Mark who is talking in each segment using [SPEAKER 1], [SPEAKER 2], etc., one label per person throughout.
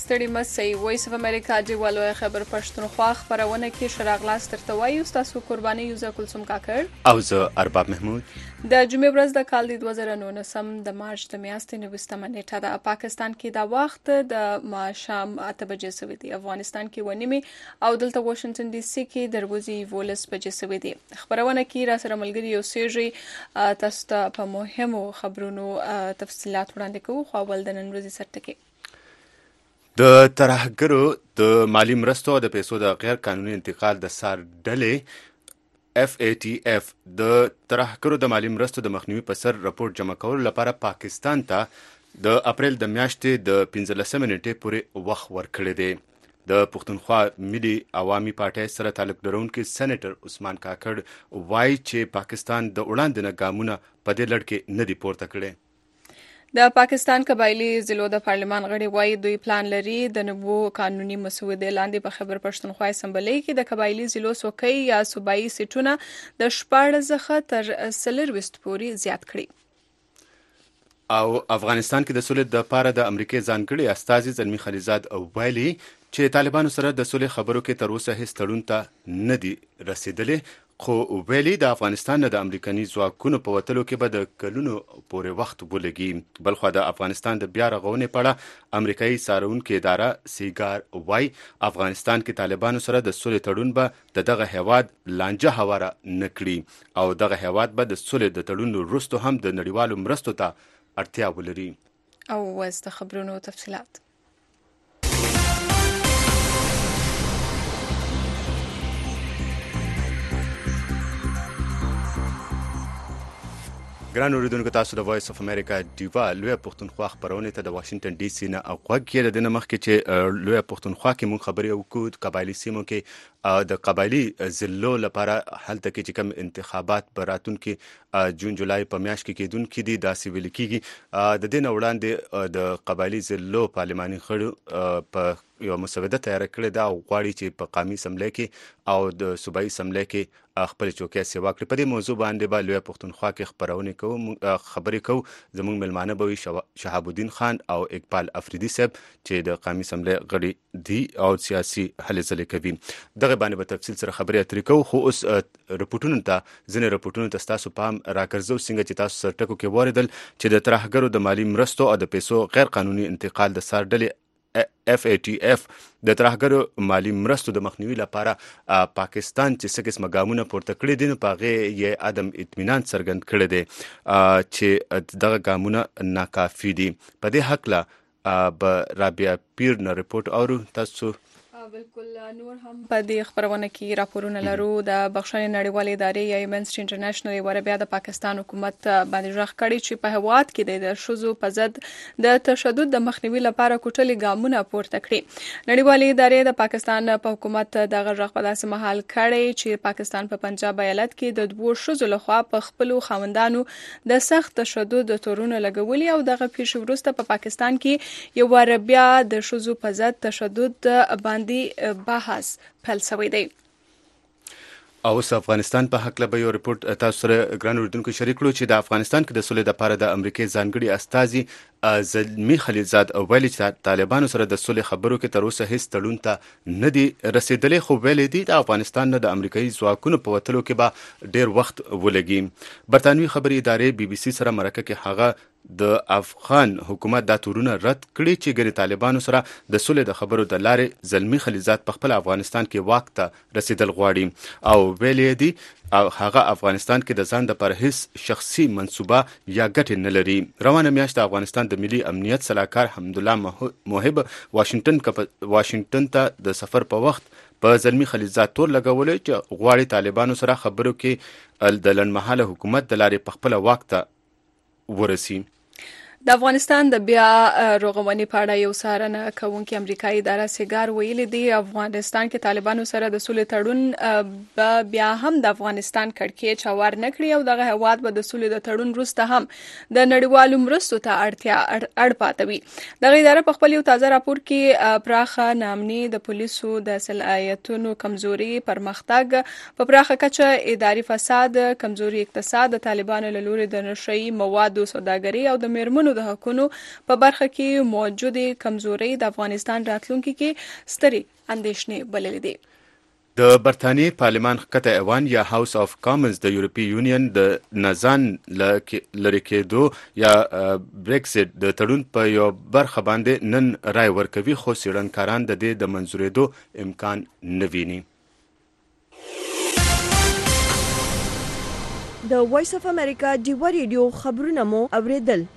[SPEAKER 1] ستړي مسئ وایس اف امریکا ډیوالو خبر پښتونخوا خبرونه کې شراغلاس ترته وایو تاسو قرباني یوزا کلثوم کاکړ
[SPEAKER 2] او زه ارباب محمود.
[SPEAKER 1] د جمعې ورځ د کال 2019 د مارچ د میاشتې 29 نیټه د پاکستان کې د وخت د ماښام 8 بجې سوي دي، افغانستان کې ونیمه او دلته واشنگټن ډي سي کې دروازې 12 بجې سوي دي. خبرونه کې را سره ملګری یو سیجی تاسو ته په مهمو خبرونو تفصيلات وړاندې کوو. خو اول د نن ورځې سرټکی
[SPEAKER 2] د ترهګرو د مالی مرستو او د پیسو د غیر قانوني انتقال د سار ډلې FATF د ترهګرو د مالی مرستو د مخنیوي په سر راپور جمع کولو لپاره پاکستان ته د اپریل د میاشتې د 15 نیټې پورې وخت ورکړی دی. د پښتونخوا ملي عوامي پارټۍ سره تعلق لرونکي سېنیټر عثمان کاکړ وایي چې پاکستان د وړاندې نه ګامونه په دې لړ کې نه دي پورته کړي.
[SPEAKER 1] د پاکستان قبایلی ضلعو د پارلمان غړي وایي دوی پلان لري د نوو قانوني مسودې لاندې په خبر پښتونخوا اسمبلی کې د قبایلی ضلعو څوکۍ یا صوبایي سیټونه د 14 څخه تر 40 پورې زیات کړي.
[SPEAKER 2] او افغانستان کې د سولې د لپاره د امریکای ځانګړي استازي زلمی خلیزاد ویلي چې طالبانو سره د سولې خبرو کې تر اوسه هیڅ تړون ته نه دي رسیدلي، خو ویلي د افغانستان نه د امریکایي ځواکونو په وتلو کې به د کلونو پورې وخت ولګي. بلخو د افغانستان د بیا رغونې په اړه امریکایي څارونکې اداره سیګار وایي افغانستان کې طالبانو سره د سولې تړون به دغه هیواد لانجه هواره نه کړي او دغه هیواد به د سولې د تړون وروسته هم د نړیوالو مرستو ته اړتیا ولري.
[SPEAKER 1] او وز د خبرونو تفصيلات
[SPEAKER 2] ګران اوریدونکو، تاسو د وایس اف امریکا ډیوا لوی پښتونخوا خبرونه ته د واشنگټن ډي سي نه او غوږ د مخکې چې لوی پښتونخوا کې مونږ خبرې وکړو قبایلی سیمو کې د قبایلی ضلعو لپاره هلته کې چې کوم انتخابات براتونکو جون جولای په میاشت کې کېدونکي دي داسې ویل کېږي. د دې نه وړاندې د قبایلی ضلعو پارلماني غړو په یو مسوده تیار کړې ده او غواړي چې په قومي اسمبلی کې او د صوبایي اسمبلی کې خپل چوکۍ سیوا کړي. په دې موضوع باندې به لوی پښتونخوا کې خبرې کوو. زموږ ملمانه به وي شهاب الدین خان او اقبال افریدي صاحب چې د قومي اسمبلی غړي دي او سیاسي هلې ځلې کوي. دغه باندې به تفصیل سره خبرې اترې کوو. خو اوس ځینې رپورټونو ته ستاسو پام راګرځو. څنګه چې تاسو سرټکو کې واردل چې د ترهګرو د مالی مرستو او د پیسو غیر قانوني انتقال د سار ډلې FATF د ترهګرو مالی مرستو د مخنیوي لپاره پاکستان چې څه قسمه ګامونه پورته کړي دي، نو په هغې یې عدم اطمینان څرګند کړی دی چې دغه ګامونه ناکافي دي. په دې هکله به رابعه پیر نه رپورټ اورو. تاسو
[SPEAKER 1] بالکل نور هم په دې خبرونه کې راپورونه لرو. د بخښنې نړیوالې ادارې یا ایمنسټي انټرنیشنل یوه بیا د پاکستان حکومت باندې غږ کړی چې په هیواد کې د ښځو په ضد د تشدد د مخنیوي لپاره کوټلې ګامونه پورته کړي. نړیوالې ادارې د پاکستان په حکومت دغه غږ په داسې مهال کړی چې پاکستان په پنجاب ایالت کې د 2 ښځو لخوا په خپلو خاوندانو د سخت تشدد تورونه لګولي او دغه پیښې وروسته په پاکستان کې یوه بیا د ښځو په ضد تشدد باندې بحث پیل شوی دی.
[SPEAKER 2] او اوس افغانستان په حق له یو رپورټ تاسو سره ګران اوریدونکو شریک کړو چې د افغانستان کې د سولې لپاره د امریکای ځانګړي استازي زلمی خلیزاد ویلي چې طالبانو سره د سولې خبرو کې تر اوسه هیڅ تړون ته نه دي رسیدلي، خو ویلي دي د افغانستان نه د امریکایي ځواکونو په وتلو کې به ډیر وخت ولګي. برتانوي خبري ادارې BBC سره مرکه کې هغه د افغان حکومت دا تورونه رد کړي چې ګنې طالبانو سره د سولې د خبرو د لارې زلمی خلیزاد په خپل افغانستان کې واک ته رسیدل غواړي او ویلي دي او هغه افغانستان کې د ځان د پر هیڅ شخصي منصوبه یا ګټې نه لري. روانه میاشت د افغانستان د ملي امنیت صلاحکار حمدالله محب واشنگټن ته د سفر په وخت په زلمی خلیزاد تور لګولې چې غواړي طالبانو سره خبرو کې د لنډمهاله حکومت د لارې په خپل واک ته ورسي.
[SPEAKER 1] د افغانستان د بیا رغونې په اړه یو څارنه کوونکې امریکایي اداره سیګار ویلي دی افغانستان کې طالبانو سره د سولې تړون به بیا هم د افغانستان کړکېچ هوار نه کړي او دغه هیواد به د سولې د تړون وروسته هم د نړیوالو مرستو ته اړتیا اړ پاته وي. دغه اداره په خپل یو تازه راپور کې پراخه ناامني، د پولیسو د صلاحیتونو کمزوري، پرمختګ په پراخه کچه اداري فساد، کمزوري اقتصاد، د طالبانو له لوري د نشهیي موادو سوداګري او د میرمنو د حقوقو په برخه کې موجوده کمزوري د افغانستان راتلونکي کې ستري اندېښنې بللې دي.
[SPEAKER 2] د برتانیې پارلمان ښکته ایوان یا هاوس اف کامنز د یورپی یونین د نزان لرې کېدو یا بریکسټ د تړون په یو برخه باندې نن رای ورکوي، خو څېړنکاران د دې د منظورېدو امکان نه ویني.
[SPEAKER 3] د وایس اف امریکا ډیوا ریډیو خبرونه مو اوریدل.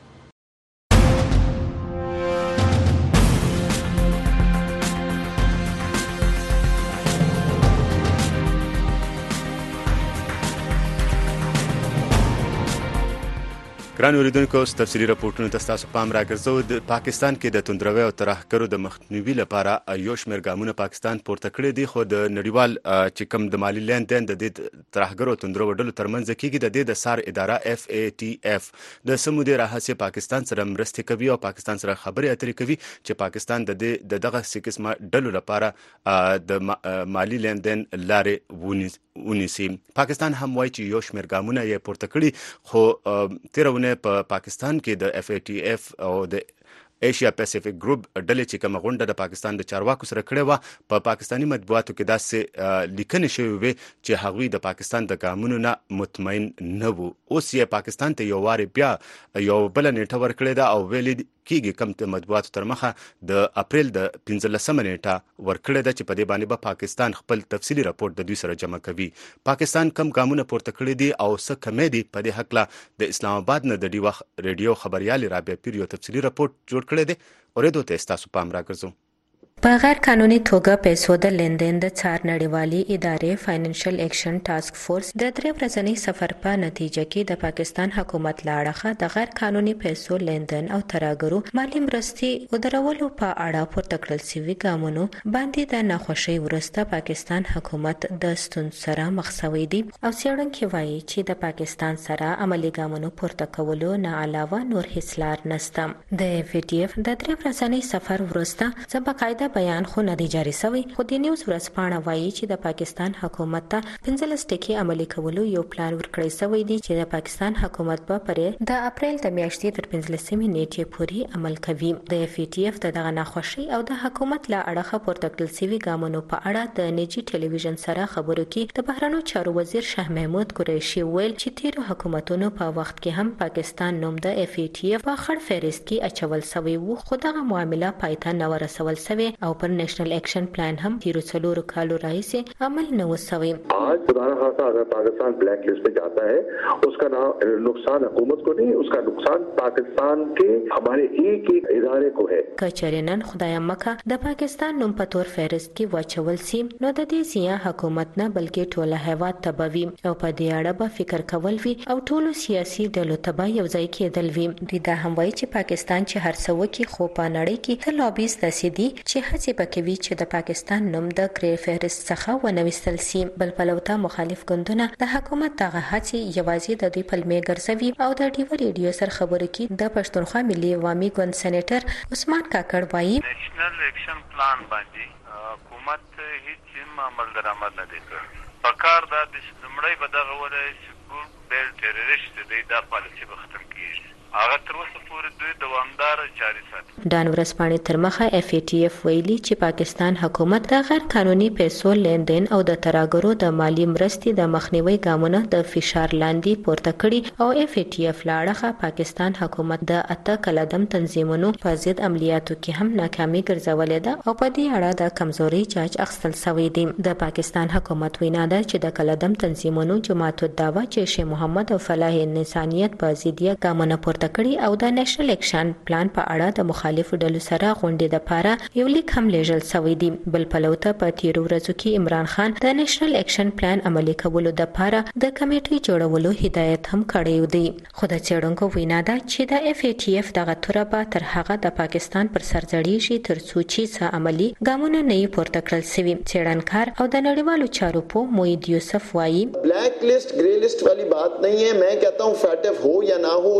[SPEAKER 2] ګران اوریدونکو، تفصیلي راپورټونو ته ستاسو پام راګرځو. د پاکستان کې د توندروي او ترهګرو د مخنیوي لپاره یو شمېر ګامونه پاکستان پورته کړي دي، خو د نړیوال چې کوم د مالي لیندین د دې ترهګرو او توندرو ډلو ترمنځ کېږي، د دې د سار اداره FATF د څه مودې راهیسې پاکستان سره مرستې کوي او پاکستان سره خبرې اترې کوي چې پاکستان د دغه قسمه ډلو لپاره د مالي لیندین لارې ونیسي. پاکستان هم وایي چې یو شمېر ګامونه یې پورته کړي، خو تیرونه په پاکستان کې د FATF او د ایشیا پیسفیک ګروپ ډلې چې کومه غونډه د پاکستان د چارواکو سره کړې وه، په پاکستاني مطبوعاتو کې داسې لیکنې شوې وې چې هغوی د پاکستان د ګامونو نه مطمئن نه وو. اوس یې پاکستان ته یو وارې بیا یو بله نیټه ورکړې ده او ویلې کېږي کوم د مطبوعاتو تر مخه د اپریل د 15مه نیټه ورکړې ده چې په دې باندې به پاکستان خپل تفصیلي راپورټ د دوی سره جمع کوي. پاکستان کم ګامونه پورته کړي دي او څه کمې دي، په دې هکله د اسلام آباد نه د ډیوا ریډیو خبريال رابعه پیر یو تفصیلي راپورټ جوړ کړی دی. اوریدو ته ستاسو پام راګرځو.
[SPEAKER 4] په غیر قانوني توګه پیسو د لیندین د څار نړیوالي ادارې فاینانشل ایکشن ټاسک فورس د 3 ورځني سفر په نتیجه کې د پاکستان حکومت لاړه د غیر قانوني پیسو لیندین او ترهګرو مالی مرستې او درولو په اړه پورته کړل شوي ګامونو باندې د ناخوشۍ وروسته پاکستان حکومت د ستونزو سره مخ شوی دی او څېړونکي وایي چې د پاکستان سره عملي ګامونو پورته کولو نه علاوه نور هیڅ لار نشته. د FATF د 3 ورځني سفر وروسته څه باقاعده بیان خو نه دی جاري شوی، خو د نیوز ورځپاڼه وایي چې د پاکستان حکومت ته 15 ټکي عملي کولو یو پلان ورکړی شوی دی چې د پاکستان حکومت به پرې د اپریل د میاشتې تر 15مې نیټې پورې عمل کوي. د FATF دغه ناخوشي او د حکومت له اړخه پورته کړل شوي ګامونو په اړه د نجی ټلویزیون سره خبرو کې د بهرنیو چارو وزیر شاه محمود قریشي ویل چې تیرو حکومتونو په وخت کې هم پاکستان نوم د FATF په خړ فهرست کې اچول شوی وو، خو دغه معامله پای ته نه ورسول شوی او پر نیشنل ایکشن پلان هم تیرو 4 کالو راهیسې عمل نه وسوي.
[SPEAKER 5] आज खुदा खासा अगर पाकिस्तान ब्लैक लिस्ट पे जाता है, उसका नुकसान हुकूमत को नहीं, उसका नुकसान पाकिस्तान के हमारे एक इदारे को है.
[SPEAKER 4] کچرینن خدای مکه د پاکستان نوم په تور فهرست کې واچول سي نو د دې سیاسي حکومت نه بلکې ټوله هیواد تبوي او په دې اړه به فکر کول وی او ټولو سیاسي ډلو تبا یو ځای کېدل وی. دوی دا هم وایي چې پاکستان چې هر څه وکي خو په نړۍ کې ته لابیست دي چې هڅه پکوي چې د پاکستان نوم د ګری فهرست څخه ونوستل شي. بل پلوته مخالف ګوندونه د حکومت دغه هڅې یوازې د دوی پلمې ګرځوي او د ډیوا ریډیو سره خبرو کې د پښتونخوا ملي عوامي ګوند سېنیټر عثمان کاکړ وایي
[SPEAKER 6] نیشنل ایکشن پلان باندې حکومت هیڅ عمل درآمد نه دی کړی. پکار دا د لومړی به دغه ولای چې ګروپ بیل ټیرریسټ دی دا پالیسي به ختم کیږي، هغه تر اوسه پورې دوی دوامدار جاري ساتي.
[SPEAKER 4] ډان ورځپاڼې تر مخه FATF ویلي چې پاکستان حکومت د غیر قانوني پیسو لیندین او د ترهګرو د مالی مرستې د مخنیوي ګامونه د فشار لاندې پورته کړي او FATF لاړه پاکستان حکومت د 8 کلدم تنظیمونو په ضد عملیاتو کې هم ناکامي ګرځولې ده او په دې اړه د کمزوري جاج اخیستل شوی دی. د پاکستان حکومت وینا ده چې د کلدم تنظیمونو جماعت الدعوه جیش محمد او فلاح انسانیت په ضد ګامونه کړي او د نیشنل ایکشن پلان په اړه د مخالفو ډلو سره غونډې لپاره یو لیک هم لیږل شوی دی. بل پلوته په تیرو ورځو کې عمران خان د نیشنل ایکشن پلان عملي کولو لپاره د کمیټې جوړولو هدایت هم کړی دی. خو د څېړونکو وینا ده چې د FATF دغه توره به تر هغه د پاکستان پر سر ځړېږي تر څو چې څه عملي ګامونه نه پورته کړل شوي. څېړنکار او د نړیوالو چارو په موید یوسف وایي
[SPEAKER 7] ब्लैक लिस्ट ग्रे लिस्ट वाली बात नहीं है. मैं कहता हूँ FATF हो या ना हो उसको आप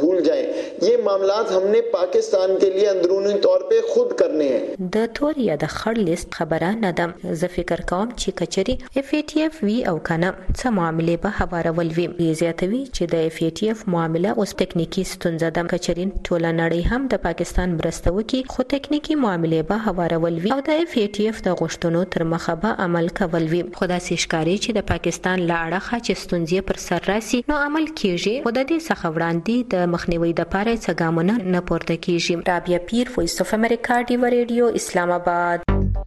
[SPEAKER 7] भूल जाएं। ये मामलात हमने पाकिस्तान के लिए अंदरूनी तौर पे खुद करने हैं।
[SPEAKER 4] د تور یا د خړ لیست خبره نه ده. زه فکر کوم چې کچري FATF وی او کنه څه معاملې به هوارول وي. زیاتوي چې د FATF معامله اوس ټکنیکی ستونزه ده. کچري ټول نړۍ هم د پاکستان مرسته وکي خو ټکنیکی معاملې به هوارول وي او د FATF د غوښتنو تر مخه به عمل کول وي. خو دا سشکاري چې د پاکستان لا اړه چې ستونزې پر سر راسي نو عمل کیږي. خو د دې څخه وړاندې د مخنیوي د پاره څه ګامونه نه پورته کیږي. رابعه پیر، وایس اف امریکا، ډیو ریډیو، اسلام آباد.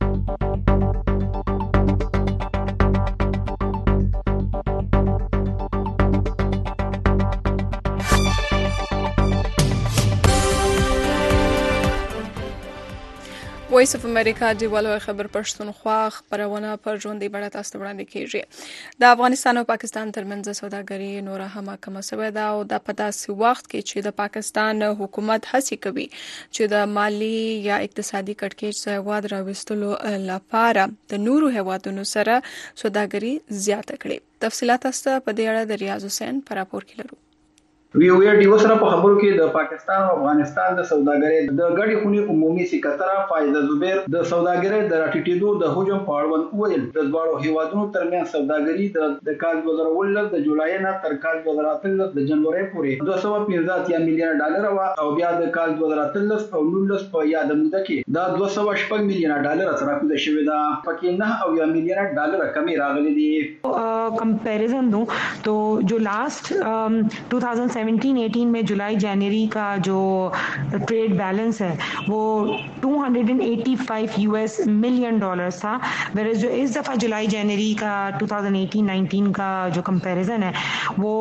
[SPEAKER 1] وایس اف امریکا دیوالو خبر پښتونخوا خبرونه پر ژوندۍ بڼه تاسو ته وړاندې کیږي. د افغانستان او پاکستان ترمنځ سوداګري نوره هم کمه شوې ده او د په داسې وخت کې چې د پاکستان حکومت هڅه کوي چې د مالی یا اقتصادي کړکېچ څخه هیواد راوستلو لپاره د نورو هیوادونو سره سوداګري زیاته کړي. تفصیلات تاسو په دې اړه د ریاض حسین پر راپور کې لرو.
[SPEAKER 8] ویډیو سره په خبرو کې د پاکستان او افغانستان د سوداګرۍ د غړي خونی عمومي سکرټر فایده زبیر د سوداګرۍ د راټیټېدو د هجوم په اړه وویل. د دواړو هیوادونو ترمنځ سوداګري د کال 2019 د جولای نه تر کال 2018 د جنوري پورې 215 میلیون ډالر او بیا د کال 2013 او 19 په یاد موده کې د 206 میلیون ډالر سره کوزه شوې ده. پکې 9 میلیون ډالر کمی راغلي دي.
[SPEAKER 9] कंपैरिजन दूं तो जो लास्ट 2017-18 में जुलाई जनवरी का जो ट्रेड बैलेंस है वो $285 मिलियन था, वेरस जो इस दफ़ा जुलाई जनवरी का 2018-19 का जो कंपैरिजन है वो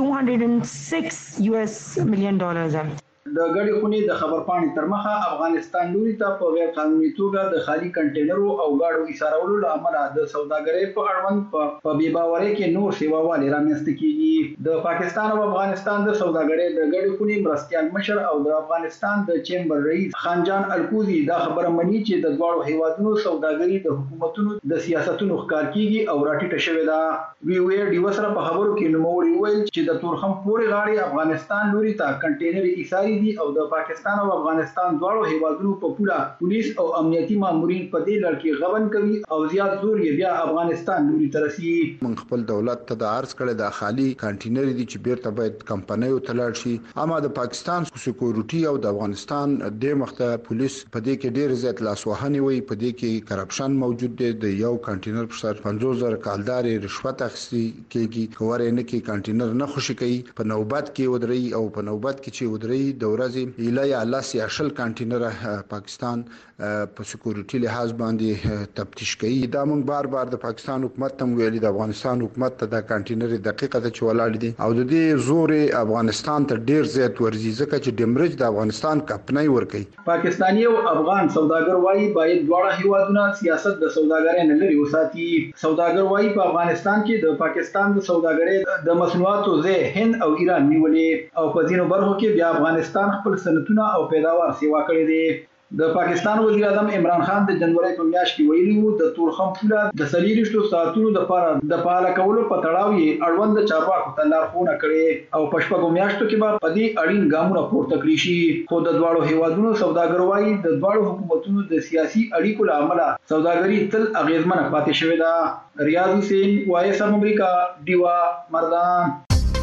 [SPEAKER 9] $206 मिलियन है.
[SPEAKER 8] د غړي خونی د خبرپاڼې تر مخه افغانستان لوري ته په غیر قانوني توګه د خالي کنټینرو او گاډو ایسارولو لامل د سوداګرۍ په اړوند په بې باورۍ کې نور سیواوالي رامنځته کیږي. د پاکستان او افغانستان د سوداګرۍ د غړي خونی مرستيال مشر او د افغانستان د چیمبر رئیس خانجان الکوزي دا خبره مني چې د دواړو هیوادونو سوداګري د حکومتونو د سیاستونو ښکار کیږي او راټیټه شوې ده. ویډیو سره په خبرو کې نوموړي ویل چې د تورخم پورې غاړي افغانستان لوري ته کنټینر ایساري او د پاکستان او افغانستان دواړو هیوادونو په پوره پولیس او امنیتي مامورین په دې لړ کې غبن کوي او زیات زور یې بیا افغانستان لوري ته رسي.
[SPEAKER 10] من خپل دولت ته د عرض کړي د خالي کانټینر دي چې بیرته باید کمپنیو ته لاړ شي. اما د پاکستان سکیورټي او د افغانستان د مخته پولیس په دې کې ډیر زیات لاسوهنه وي. په دې کې کرپشن موجود دی. د یو کانټینر په سر 50000 کالدار رشوت اخیستي کېږي. کوره نه کې کانټینر نه خوشي کوي. په نوبت کې ودري او په نوبت کې چې ودري د ورځې ایله الله سیاشل کانټینر پاکستان په سکیورټي لحاظ باندې تفتیش کوي. دا مونږ بار بار د پاکستان حکومت ته ویلي د افغانستان حکومت ته د کانټینر دقیقه د چولاړ دي او د دې زور افغانستان ته ډیر زیات ورزي ځکه چې ډیمرج د افغانستان کپنۍ ور کوي.
[SPEAKER 8] پاکستاني او افغان سوداګر وايي باید دواړه هیوادونه سیاست د سوداګرۍ نه لري وساتي. سوداګر وايي په افغانستان کې د پاکستان د سوداګرۍ د مصنوعاتو ځای هند او ایران نیولې او په ځینو برخو کې بیا افغانستان خپل صنعتونه او پیداوار سیوا کړی دي. د پاکستان وزیر اعظم عمران خان د جنوري په میاشت کې ویلي وو د تورخم پوله د 30 ساعتونو لپاره د فعال کولو په تړاو یې اړوند چارواکو ته لارښوونه کړې او په شپږو میاشتو کې به په دې اړین ګامونه پورته کړی شي. خو د دواړو هیوادونو سوداګر وايي د دواړو حکومتونو د سیاسي اړیکو له امله سوداګري تل اغیزمنه پاتې شوې ده. ریاض حسین، وایس اف امریکا، دیوا مردان.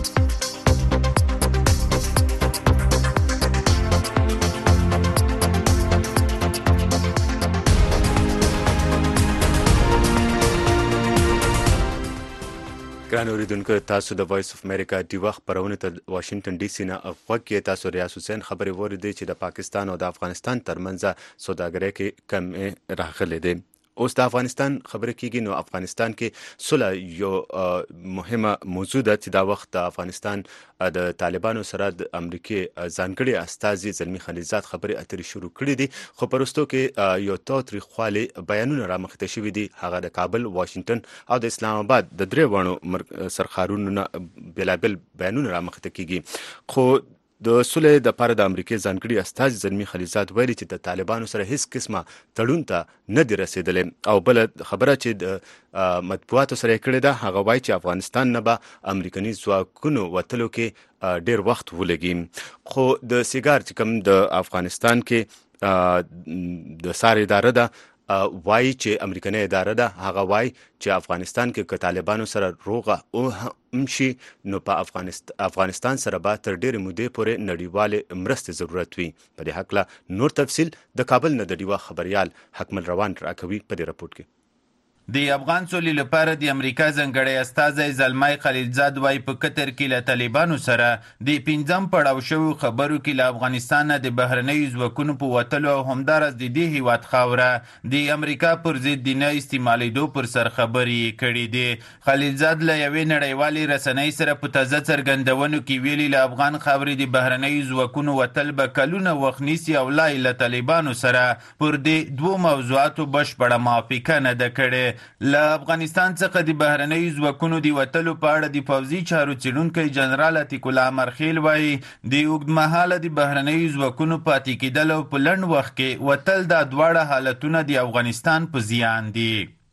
[SPEAKER 2] ګران اوریدونکو، تاسو د وایس اف امریکا دی وخت پرونه ته واشنگټن ډي سي نه غوږ کې تاسو ریاض حسین خبرې وریدي چې د پاکستان او د افغانستان ترمنځ سوداګرۍ کې کم راغلي دي. اوس د افغانستان خبره کیږي. نو افغانستان کې صلح یو مهمه موضوع ده چې دا وخت د افغانستان د طالبانو سره د امریکای ځانګړي استازي زلمی خلیزات خبرې اترې شروع کړې دي. خو پرستو کې یو تاریخوالي بیانونه رامخته شوي دي. هغه د کابل، واشنگټن او د اسلام آباد د درې وانو سرخارونو بلابل بیانونه رامخته کیږي. خو د سولې د لپاره د امریکای ځانګړي استازي زلمی خلیلزاد ویلي چې د طالبانو سره هیڅ قسمه تړون ته نه دی رسیدلې او بل خبره چې د مطبوعاتو سره کړې ده هغه وایي چې افغانستان نه به امریکایي ځواکونو وتلو کې ډیر وخت ولګي خو د سیګار چې کوم د افغانستان کې د سار اداره ده وایي چې امریکایي اداره ده هغه وایي چې افغانستان کې که طالبانو سره روغه او هم شي نو په افغانستان سره به تر ډېرې مودې پورې نړیوالې مرستې ضرورت وي. په دې هکله نور تفصیل د کابل نه د ډیوا خبريال حکمل روان راکوي په دې راپورټ کې.
[SPEAKER 11] د افغان سولې لپاره د امریکا ځانګړی استازی زلمی خلیلزاد وایي په قطر کې له طالبانو سره د 5م پړاو شویو خبرو کې له افغانستان نه د بهرنیو ځواکونو په وتلو او همداراز د دې هیواد خاوره د امریکا پر ضد د نه استعمالیدو پر سر خبرې کړې دي. خلیلزاد له یوې نړیوالې رسنۍ سره په تازه څرګندونو کې ویلي له افغان خاورې د بهرنیو ځواکونو وتل به کلونه وخت نیسي او لا له طالبانو سره پر دې دوو موضوعاتو بشپړه موافقه نه ده کړې. له افغانستان څخه د بهرنیو ځواکونو د وتلو په اړه د پوځي چارو څیړونکی جنرال عتیق الله مرخیل وایي د اوږدمهاله د بهرنیو ځواکونو پاتې کېدل او په لنډ وخت کې وتل دا دواړه حالتونه د افغانستان په زیان دي.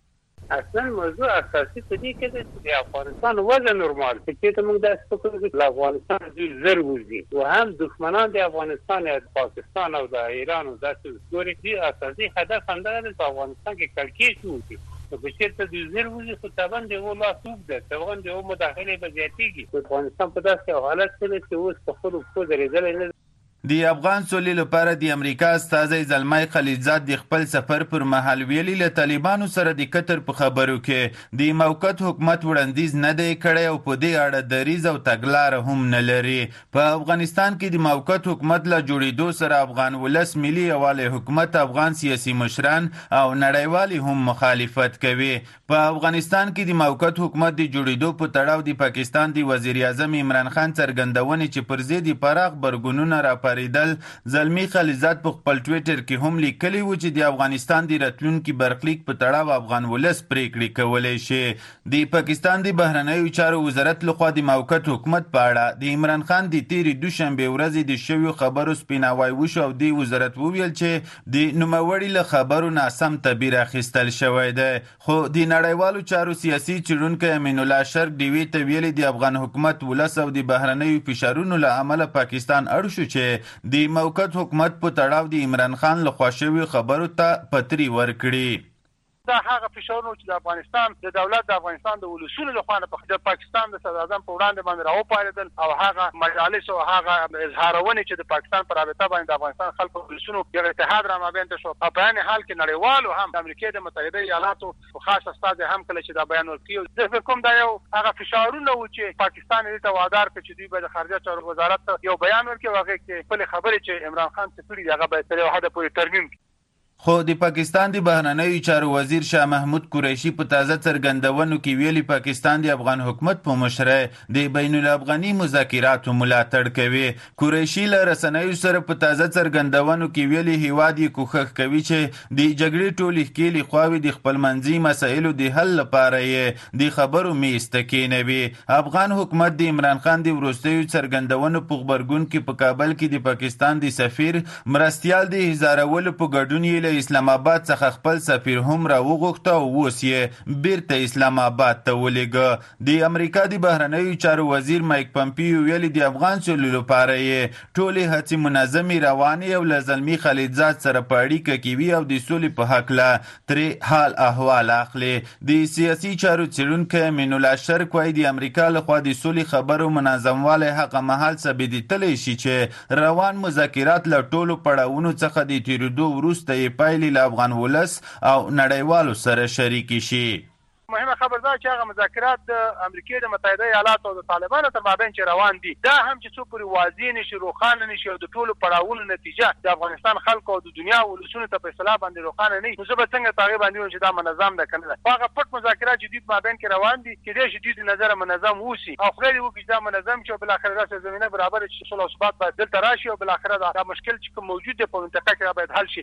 [SPEAKER 12] اصلا موضوع اساسي په دې کې چې د افغانستان وضع نورمال چې موږ د سپکو د افغانستان د زر وزي او هم دښمنان د افغانستان او پاکستان او د ایران او د ګوري دي اساسي هدف هم د افغانستان کې کړکېچ وکړي. په چیرته د زر وزي خو طبعا د ولا سوق ده طبعا د مداخله به زیاتېږي. افغانستان په داسې حالت کې چې اوس په خپل خو درېدل نه.
[SPEAKER 11] د افغان سولې لپاره د امریکا استازی زلمی خلیلزاد د خپل سفر پر مهال ویلي له طالبانو سره د قطر په خبرو کې د موقت حکومت وړاندیز نه دی کړی او په دې اړه دریځ او تګلاره هم نه لري. په افغانستان کې د موقت حکومت له جوړېدو سره افغان ولس ملي یووالی حکومت افغان سیاسي مشران او نړیوالي هم مخالفت کوي. په افغانستان کې د موقت حکومت د جوړېدو په تړاو د پاکستان د وزیر اعظم عمران خان څرګندونې چې پر ضد پراخ برګونونه راپارېدل زلمی خلیلزاد په خپل ټویټر کې هم لیکلی و چې د افغانستان د راتلونکي برخلیک په تړاو افغان ولس پریکړې کولی شي. د پاکستان د بهرنیو چارو وزارت لخوا د موقت حکومت په اړه د عمران خان د تیرې دوشنبې ورځې د شویو خبرو سپیناوی وشو او د وزارت وویل چې د نوموړي له خبرو ناسم تعبیر اخیستل شوی دی. خو د نړیوالو چارو سیاسي څېړونکی امین الله شرق ډیوې ته ویلي د افغان حکومت ولس او د بهرنیو فشارونو له امله پاکستان اړ شو چې د موقت حکومت په تړاو د عمران خان لخوا شویو خبرو ته پتری ورکړي.
[SPEAKER 13] دا هغه فشارونه چې د افغانستان د دولت د افغانستان د ولسونو لخوا د پاکستان د صدر اعظم په وړاندې باندې راوپارېدل او هغه مجالس او هغه اظهارونه چې د پاکستان پر رابطه باندې د افغانستان خلکو ولسونو یو اتحاد را مابین شو. په بیان حال کې نړیوالو هم د امریکا د متحده ایالاتو خاص استاد هم کله چې دا بیان ورکړي زه کوم دا یو هغه فشارونه و چې پاکستان دې ته وادار کړ چې دوی به د خارجه چارو وزارت یو بیان ورکړي واغې کې خپل خبرې چې عمران خان څه کړی هغه به تر یو حد پورې ترمیم کړي.
[SPEAKER 11] خو د پاکستان د بهرنیو چارو وزیر شاه محمود قریشي په تازه څرګندونو کې ویلي پاکستان د افغان حکومت په مشرۍ د بین الافغاني مذاکراتو ملاتړ کوي. قریشي له رسنیو سره په تازه څرګندونو کې ویلي هیواد یې کوښښ کوي چې د جګړې ټولې ښکېلې خواوې د خپلمنځي مسایلو د حل لپاره یې د خبرو میز ته کېنوي. افغان حکومت د عمران خان د وروستیو څرګندونو په غبرګون کې په کابل کې د پاکستان د سفیر مرستیال د هزارولو په ګډون یې اسلام آباد څخه خپل سفیر هم را وغوښته او اوس یې بیرته اسلام آباد ته ولېږه. د امریکا د بهرنیو چارو وزیر مایک پمپیو ویلي د افغان سولې لپاره یې ټولې هڅې منظمې روانې او له زلمي خلیلزاد سره په اړیکه کې وي او د سولې په هکله ترې حال احوال اخلي. د سیاسي چارو څېړونکی امین الله شرق وایي د امریکا لخوا د سولې خبرو منظموالی هغه مهال ثابتېدلی شي چې روان مذاکرات له ټولو پړاوونو څخه د تېرېدو وروسته یې پایلې له افغان ولس او نړیوالو سره شریکې شي.
[SPEAKER 13] مهمه خبر دا چې هغه مذاکرات د امریکا د متحده ایالاتو او د طالبانو تر مابین چې روان دي دا هم چې څو پورې واضح نشي روښانه نشي او د ټولو پړاوونو نتیجه د افغانستان خلکو او د دنیا ولسونو ته په اصطلاح باندې روښانه نه نو زه به څنګه هغې باندې ووایم چې دا منظم ده که نه ده. هغه پټ مذاکرات چې دوی په مابین کې روان دي کېدای شي دوی د نظره منظم اوسي او خدای دې وکړي چې دا منظم شي او بالاخره داسې زمینه برابره چې صلح او ثبات باید دلته راشي او بالاخره دا مشکل چې کوم موجود دی په منطقه کې باید حل شي.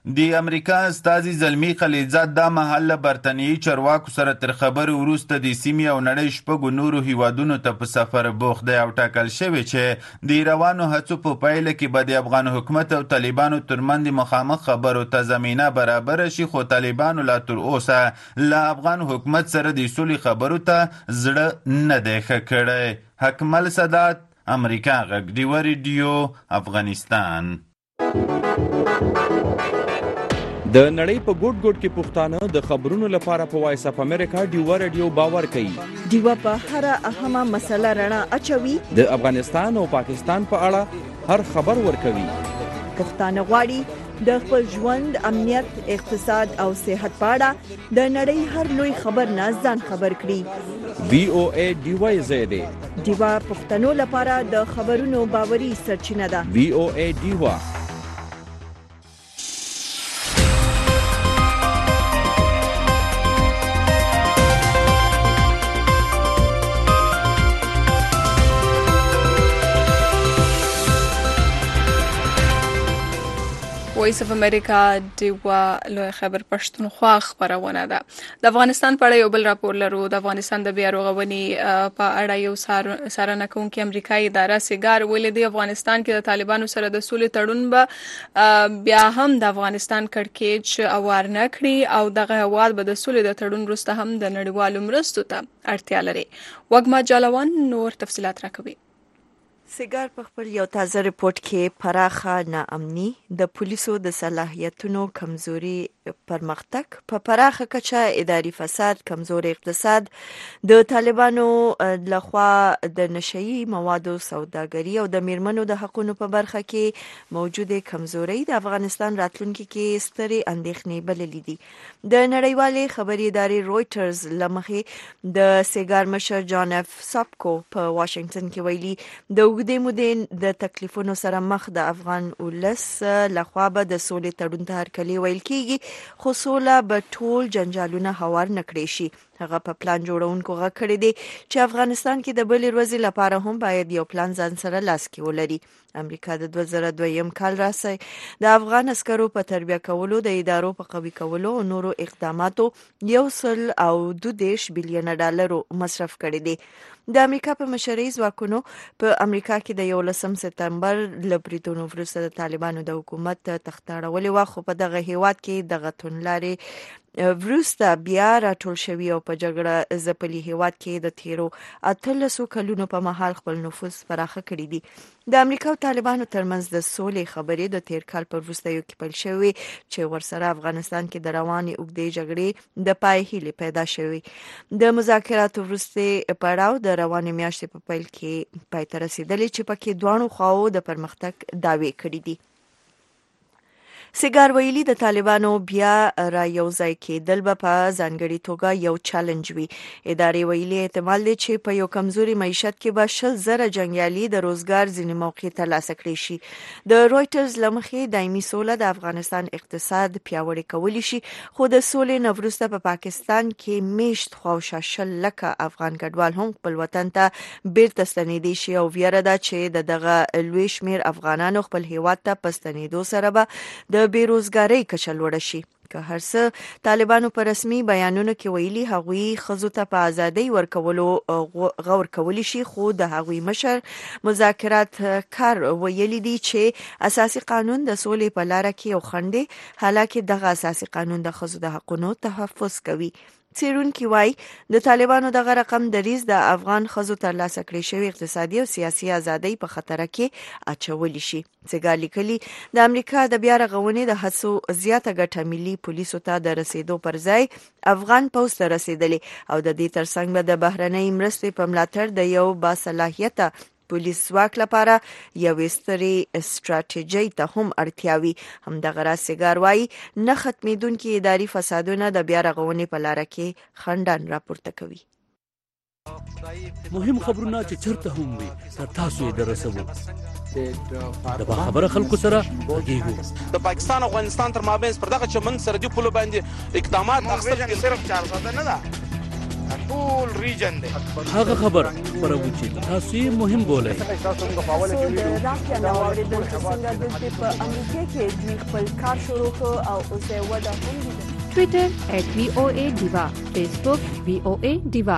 [SPEAKER 11] د امریکا استازي زلمی خلیلزاد دا مهال له برتانیي چارواکو سره تر خبرو وروسته د سیمې او نړۍ شپږو نورو هیوادونو ته په سفر بوخت دی او ټاکل شوی چې د روانو هڅو په پایله کې به د افغان حکومت او طالبانو ترمنځ مخامخ خبرو ته زمینه برابر شي، خو طالبانو لا تر اوسه له افغان حکومت سره د سولې خبرو ته زړه نه دی ښه کړی. حکمل سادات، امریکا غږ، ډیوه ریډیو، افغانستان.
[SPEAKER 14] د نړۍ په ګوټ ګوټ کې پښتانه د خبرونو لپاره په وایس اف امریکا ډیوه ریډیو باور کوي.
[SPEAKER 3] ډیوه په هر اهمه مسله رڼا اچوي.
[SPEAKER 14] د افغانستان او پاکستان په اړه هر خبر ورکوي.
[SPEAKER 3] پښتانه غواړي د خپل ژوند، امنیت، اقتصاد او صحت په اړه د نړۍ هر لوی خبر نه ځان خبر کړي.
[SPEAKER 14] VOA ډیوه زیاده
[SPEAKER 3] ډیوه پښتنو لپاره د خبرونو باوري سرچینه ده.
[SPEAKER 14] VOA ډیوه.
[SPEAKER 1] وایس اف امریکا ډیوه لوی خبر پښتونخوا خبرونه ده. د افغانستان په اړه یو بل راپور لرو. د افغانستان د بیا رغونې په اړه یو څارنه کوونکې امریکایي اداره سیګار ویلي دی افغانستان کې د طالبانو سره د سولې تړون به بیا هم د افغانستان کړکېچ اوار نه کړي او دغه هیواد به د سولې د تړون وروسته هم د نړیوالو مرستو ته اړتیا لري. وګما جالوان نور تفصيلات راکوي.
[SPEAKER 3] سیګار په خپل یو تازه ریپورت کې پراخه ناامني، د پولیسو د صلاحیتونو کمزوري، پرمختګ په پراخه کچه اداري فساد، کمزور اقتصاد، د طالبانو لخوا د نشئی موادو سوداګري او د میرمنو د حقوقو په برخه کې موجوده کمزوري د افغانستان راتلونکي کې سترې اندېښنې بللې دي. د نړیوالې خبري ادارې رويټرز لمخې د سیګار مشر جان اف ساپکو په واشنگټن کې ویلي د د مودې د تکلیفونو سره مخ د افغان ولس لخوا به د سولې تړون ته هرکلی ویل کیږي، خو سوله به ټول جنجالونه هوار نکړي شي. هغه په پلان جوړونکو غږ کړی دی چې افغانستان کې د بلې ورځې لپاره هم باید یو پلان ځان سره لاس کې ولري. امریکا د 2002 کال راځي د افغان عسکرو په تربیه کولو، د ادارو په قوي کولو او نورو اقداماتو 1.2 بلین ډالر مصرف کړی دی. د امریکا په مشرۍ ځواکونو په امریکا کې د 11 سپتمبر له بریټونو وروسته د طالبانو د حکومت تختاړولې و، خو په دغه هیواد کې د غتونلارې وروسته بیا راټول شوی او په جګړه ځپلي هیواد کې د تیرو 18 کلونو په مهال خپل نفوذ پراخه کړی دی. د امریکا او طالبانو ترمنځ د سولې خبرې د تیر کال په وروستیو کې پیل شوې چې ورسره افغانستان کې د روانې اوږدې جګړې د پای هیلې پیدا شوې. د مذاکراتو وروستي پړاو د روانې میاشتې په پیل کې پای ته رسیدلی چې پکې دوانو خواو د پرمختګ دعوی کړې دي. سیګار ویلي د طالبانو بیا را یوځای کېدل به په ځانګړي توګه یو چالنج وي. ادارې ویلي احتمال دی چې په یو کمزوري معیشت کې به 100,000 جنګیالي د روزګار ځینې موقع ترلاسه کړي شي. د رويټرز لمخې دایمي سوله د افغانستان اقتصاد پیاوړی کولی شي، خو د سولې نه وروسته په پاکستان کې میشت خواوشا 100 لکه افغان کډوال هم خپل وطن ته بیرته ستنېدی شي او ویره ده چې دغه لوی شمیر افغانانو خپل هیواد ته په ستنېدو سره به د بیروزګاری کچه لوړه شي. که هر څه طالبانو په رسمي بیانونو کې ویلي هغوی ښځو ته په ازادۍ ورکولو غور کولی شي، خو د هغوی مشر مذاکرات کار ویلي دي چې اساسي قانون د سولې په لاره کې یو خنډ دی، حالکه دغه اساسي قانون د ښځو د حقوقو تحفظ کوي. څېړونکي وایي د طالبانو دغه رقم دریځ د افغان ښځو ترلاسه کړې شوې اقتصادي او سیاسي ازادۍ په خطر کې اچولی شي. سیګار لیکلي د امریکا د بیا رغونې د هڅو زیاته ګټه ملي پولیسو ته د رسیدو پر ځای افغان پوځ ته رسیدلې او د دې ترڅنګ به د بهرنۍ مرستې په ملاتړ د یو باصلاحیته پولیس ځواک لپاره یوې سترې ستراتیژۍ ته هم اړتیا وي. همدغه راز سیګار وایي نه ختمېدونکي اداري فسادونه د بیا رغونې په لاره کې خنډان راپورته کوي.
[SPEAKER 15] مهم خبرونه چې چرته هم وي تر تاسو یې درسوو. د باخبره خلکو سره غږیږو.
[SPEAKER 16] د پاکستان او افغانستان تر مابین پر دغه چمن سرحدي پولو باندې اقدامات اخیستل صرف 4 نه ده. ټول ریجن دی
[SPEAKER 15] هغه خبر خبرو چې تاسو یې مهم بولئ.
[SPEAKER 17] تاسو د رافیا نو اوریدل چې څنګه د په امریکا کې دوی خپل کار شروع کړ او اوس یې وده هم دي.
[SPEAKER 18] Twitter @VOA Diva, Facebook VOA Diva.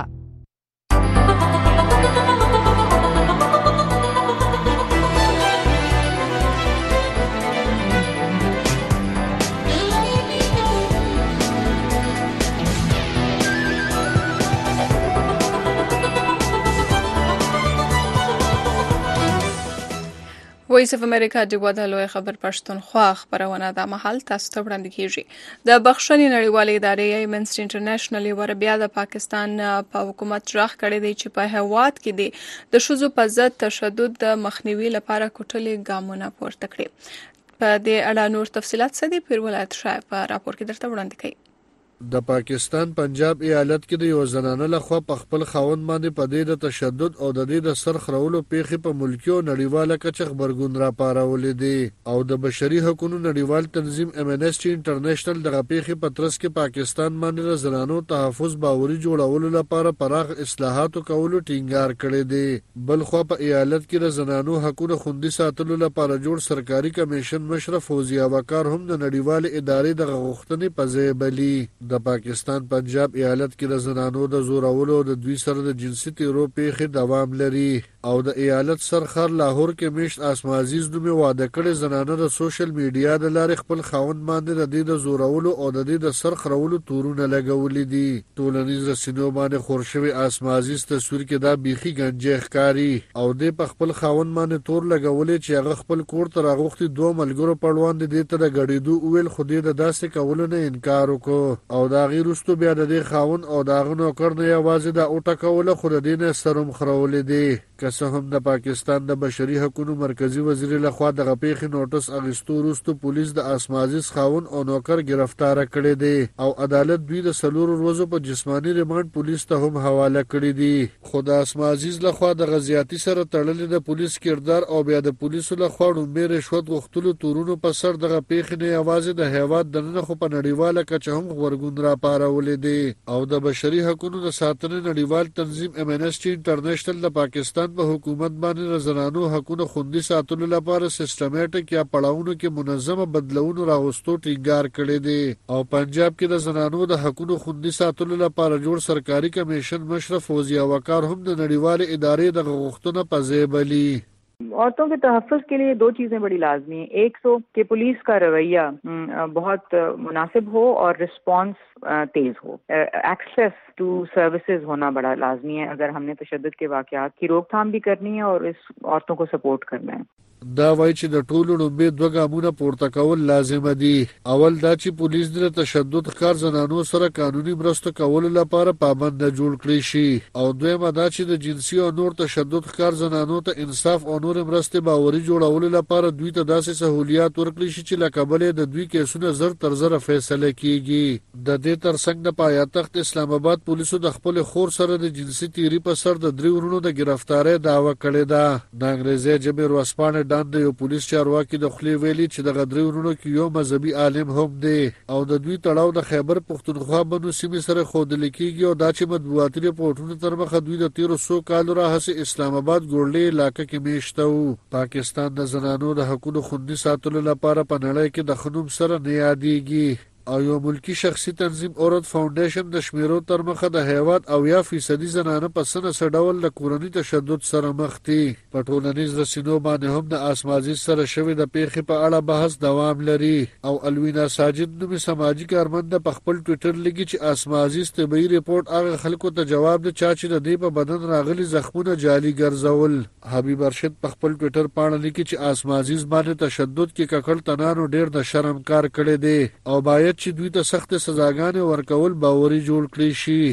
[SPEAKER 1] وایس اف امریکا د ودلوي خبر پښتونخوا خبرونه د محل تاسو ته وړاندې کیږي. د بخښنې نړیوالې ادارې ایمنسټي انټرنیشنل ور بیا د پاکستان په حکومت راغ کړی دی چې په هواد کې دی د شذو په ضد تشدد د مخنیوي لپاره کوټلې ګامونه پورته کړي. په دې اړه نور تفصيلات سدي پر ولایت شای په راپور کې درته وړاندې کړي.
[SPEAKER 19] د پاکستان پنجاب ایالت کې د یو زنانه لخوا په خپل خاوند باندې په دې د تشدد او د دې د سر خرولو پیښې په ملکی او نړیواله کچه خبرګون را پارولې دي او د بشري حقوقو نړیوال تنظیم امنسټي انټرنیشنل دغه پیښې په ترڅ کې پاکستان باندې د زنانو تحفظ باوري جوړولو لپاره پراخ اصلاحات کولو ټینګار کړی دی. بل خو په ایالت کې د زنانو حقوقو خوندي ساتلو لپاره جوړ سرکاري کمیشن مشر فوزیه وقار هم د نړیوال ادارې د غوښتنې په ځای بلی. د پاکستان پنجاب ایالت کې د زنانو د زورولو د دوی سره د جنسي تیرو پیښې دوام لري او د ایالت سرخر لاهور کې میشت اسما عزیز دومره واده کړي زنانه د سوشل میډیا د لارې خپل خاوند باندې د دې زورولو او د دې د سرخرولو تورونه لګولې دي. ټولنیز رسنیو باندې خورشوي اسما عزیز تصویر کې دا بيخي گنجې ښکاری او د خپل خاوند باندې تور لګولې چې هغه خپل کور ته راغوختي دوه ملګرو پړوان دي ته د غړېدو ویل خو دې د داسې کولو نه انکار وکړ او دا غیر واستو بیا د دې خاون او داغه نوکر نه یوازې د اوټه کوله خو د دې نه سروم خرولې دي. که څه هم د پاکستان د بشري حقوقو مرکزی وزیر لخوا د غپېخ نوټس اغستو وروسته پولیس د اسما عزیز خاون او نوکر گرفتار کړي دي او عدالت دوی د سلور ورځو په جسمانی ریماند پولیس ته هم حواله کړي دي. خو د اسما عزیز لخوا د غزياتي سره تړلې د پولیس کردار او بیا د پولیسو لخوا ډومبه رشوت غوښتلو تورونو په سر د غپېخ نه یوازې د هیواد دنه خو په نړیواله کچه هم ورګون را پارولې دي او د بشري حقوقو د ساتنې نړیوال تنظیم امنسټي انټرنیشنل د پاکستان په حکومت باندې د زنانو حقوقو خوندي ساتلو لپاره سیستماتیک یا پړاوونو کې منظمه بدلونو راوستو ټینګار کړي دي او پنجاب کې د زنانو د حقوقو خوندي ساتلو لپاره جوړ سرکاري کمیشن مشر فوزیه وقار هم د نړیوال ادارې د غوښتنو په ځای بلی.
[SPEAKER 20] औरतों के तहफ़्फ़ुज़ के लिए दो चीज़ें बड़ी लाजमी हैं. एक तो कि पुलिस का रवैया बहुत मुनासिब हो और रिस्पॉन्स तेज़ हो. एक्सेस टू सर्विसेज होना बड़ा लाजमी है अगर हमने तशद्दुद के वाक़यात की रोकथाम भी करनी है और इस औरतों को सपोर्ट करना है.
[SPEAKER 19] دا وایي چې د ټولو لومبې دوه ګامونه پورته کول لازم دي. اول دا چې پولیس د تشدد ښکار زنانو سره قانوني مرسته کولو لپاره پابند جوړ کړي شي او دویم دا چې د جنسي او نور تشدد ښکار زنانو ته انصاف او نور مرسته باوري جوړولو لپاره دوی ته داسې سہولیات ورکړي شي چې لکه بلې د دوی کیسونه زر تر زر فیصله کیږي. د دې ترڅنګ د پایتخت اسلام آباد پولیسو د خپل خور سره د جنسي تیری په سر د درې ورونو د گرفتاری دعوه کړې ده. د انګریزي جبر وسپانه د یو پولیس چارواکي د خلی ویلي چې د غدري ورونو کې یو مذهبي عالم هم دی او د دوی تړاو د خیبر پختونخوا بنو سیمې سره خودل کېږي او دا چې مطبوعاتي رپورټونو تر مخه دوی د 1300 کالو راهسې اسلام آباد ګورلې علاقې کې میشته وو. پاکستان د زنانو د حقوقو خوندي ساتلو لپاره په نړۍ کې د خنوم سره نه یادېږي او یو ملکی شخصي تنظیم اورد فاونډیشن د شمیرو تر مخه د هیواد او 10% زنانه په سنه سډول د کورنۍ تشدد سره مخ دي. په ټولنیز رسنیو باندې هم د اسما عزیز سره شوی د پیښې په اړه بحث دوام لري او الوینا ساجد نومي سماجی کارمند په خپل ټوئیټر لګي چې اسما عزیز طبي ریپورت هغه خلکو ته جواب دی چې د دې په بدن راغلي زخمونه جعلي ګرځول. حبیب ارشد په خپل ټوئیټر باندې لیکي چې اسما عزیز باندې تشدد کې ککړ تنانو ډیر د شرم کار کړی دی او باید چې دوی ته سخت سزاګانې ورکول باوري جوړ کړي شي.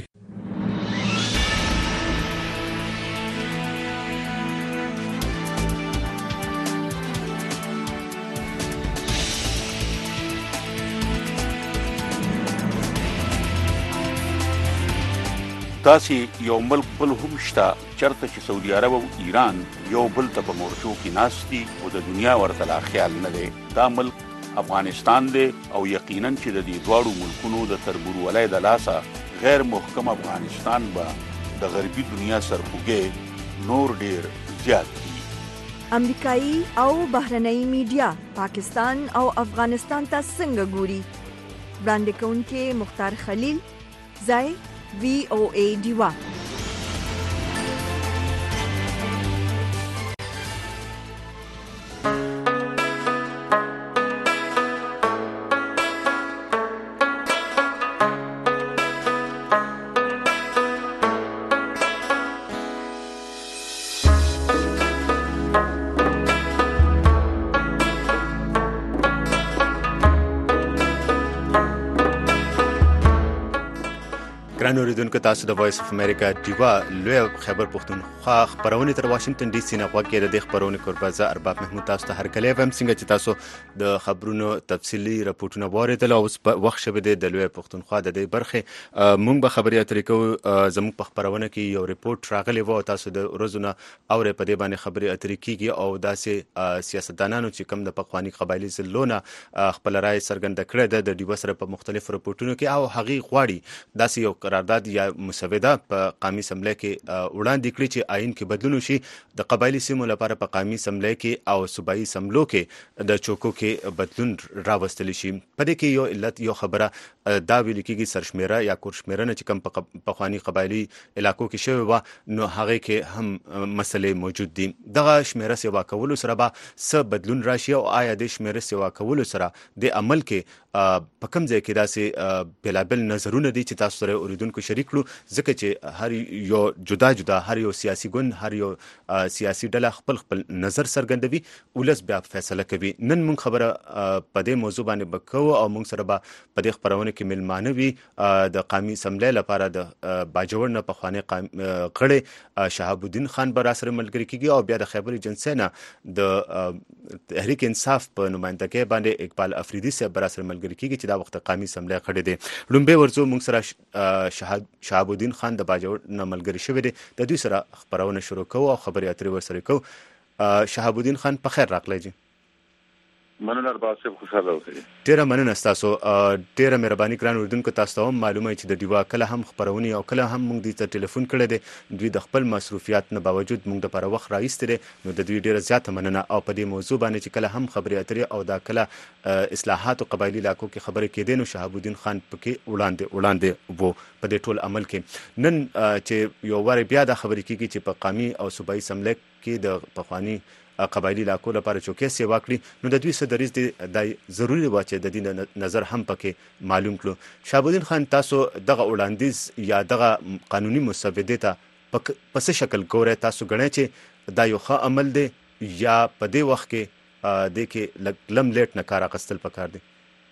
[SPEAKER 21] تاسې یو ملک بل هم شته چرته چې سعودي عرب او ایران یو بل ته په مورچو کې ناست دي او د دنیا ورته لا خیال نه دی. دا ملک افغانستان دی او یقینا چې د دې دواړو ملکونو د تربورولۍ د لاسه غیر محکم افغانستان به د غربي دنیا سرخوږی نور ډیر زیات دي.
[SPEAKER 3] امریکایي او بهرنۍ میډیا پاکستان او افغانستان ته څنګه ګوري؟ وړاندې کوونکې مختار خلیل، ځای VOA ډیوا.
[SPEAKER 2] ګران اوریدونکو، تاسو د وایس اف امریکا ډیوا لوی خیبر پښتونخوا خبرونه تر واشنگټن ډي سي نه غوږ د خبرونه کوربازه ارباب محمود تاسو ته هرکلی وم. څنګه چې تاسو د خبرونو تفصیلی راپورټونه واوریدل، اوس په وخت شوه د لوی پښتونخوا د دې برخه مونږ به خبرې اترې کوو. زموږ په خبرونه کې یو ریپورت راغلی و، تاسو د ورځونه اورې په دې باندې خبرې اترې کیږي او داسې سیاستدانانو چې کوم د پخوانی قبایلی ضلعونه خپل رائے څرګنده کړې ده د ډیوا سره په مختلفو راپورټونو کې، او هغه غواړي داسې یو قرارداد یا مسوده په قومي اسمبلی کې وړاندې کړي چې آئین کې بدلون وشي د قبایلی سیمو لپاره په قومي اسمبلی کې او صوبایي اسمبلو کې د چوکو کې بدلون راوستل شي. په دې کې یو علت یو خبره دا ویل کېږي سرشمیره یا کورشمیرنه چې کوم په پخوانی قبایلی علاقو کې شوی و، نو هغه کې هم مسلې موجود دي. دغه شمیره سیوا کولو سره به څه بدلون راشي او آیا د شمیره سیوا کولو سره د عمل کې په کوم ځای کې داسې بېلابېل نظرونه دي چې تاسو سره اوریدونکو شریک کړو، ځکه چې هر یو جدا جدا هر یو سیاسي ګوند هر یو سیاسي ډله خپل نظر څرګندوي، ولس بیا فیصله کوي. نن موږ خبره په دې موضوع باندې وکړو او موږ سره به په دې خبرونه کې ملمانه وي د قومي اسمبلی لپاره د باجوړ نه پخوانی غړی شهاب الدین خان به راسره ملګری کیږي او بیا د خیبر ایجنسۍ نه د تحریک انصاف په نمائندګۍ باندې اقبال افریدي صاحب به راسره ملګری کیږي چې دا وخت قومي اسمبلی غړی دی. لومبه ورځو موږ سره شهاب الدین خان د باجوړ نه ملګری شوی دی، د دوی سره خبرونه شروع کوو او خبرې اترې ورسره کوو. شهاب الدین خان په خیر راغلی جی.
[SPEAKER 21] مننه ارباب صاحب، خوشاله اوسئ.
[SPEAKER 2] ډیره مننه تاسو، ډیره مهرباني ګران اوریدونکو. تاسو ته هم معلومه چې د ډیوا کله هم خبرونه او کله هم موږ دوی ته ټلیفون کړی دی، دوی د خپل مصروفیات نه باوجود موږ لپاره وخت راایستلی دی، نو د دوی ډیره زیاته مننه. او په دې موضوع باندې چې کله هم خبرې اترې او دا کله اصلاحات او قبایلی علاقو کې خبرې کېدې، نو شهاب الدین خان پکې وړاندې وو په دې ټول عمل کې. نن چې یو واری بیا دا خبرې کېږي چې په قومي او صوبایي اسمبلی کې د پخوانی قبایلی علاقو لپاره چوکۍ سیوا کړي، نو د دوی څه دریځ دی دا ضروري و چې د دې نظر هم پکې معلوم کړو. شهاب الدین خان، تاسو دغه وړاندیز یا دغه قانوني مسودې ته په څه شکل ګورئ؟ تاسو ګڼئ چې دا یو ښه عمل دی یا په دې وخت کې دې کې لم لیټ نه کار اخیستل پکار دی؟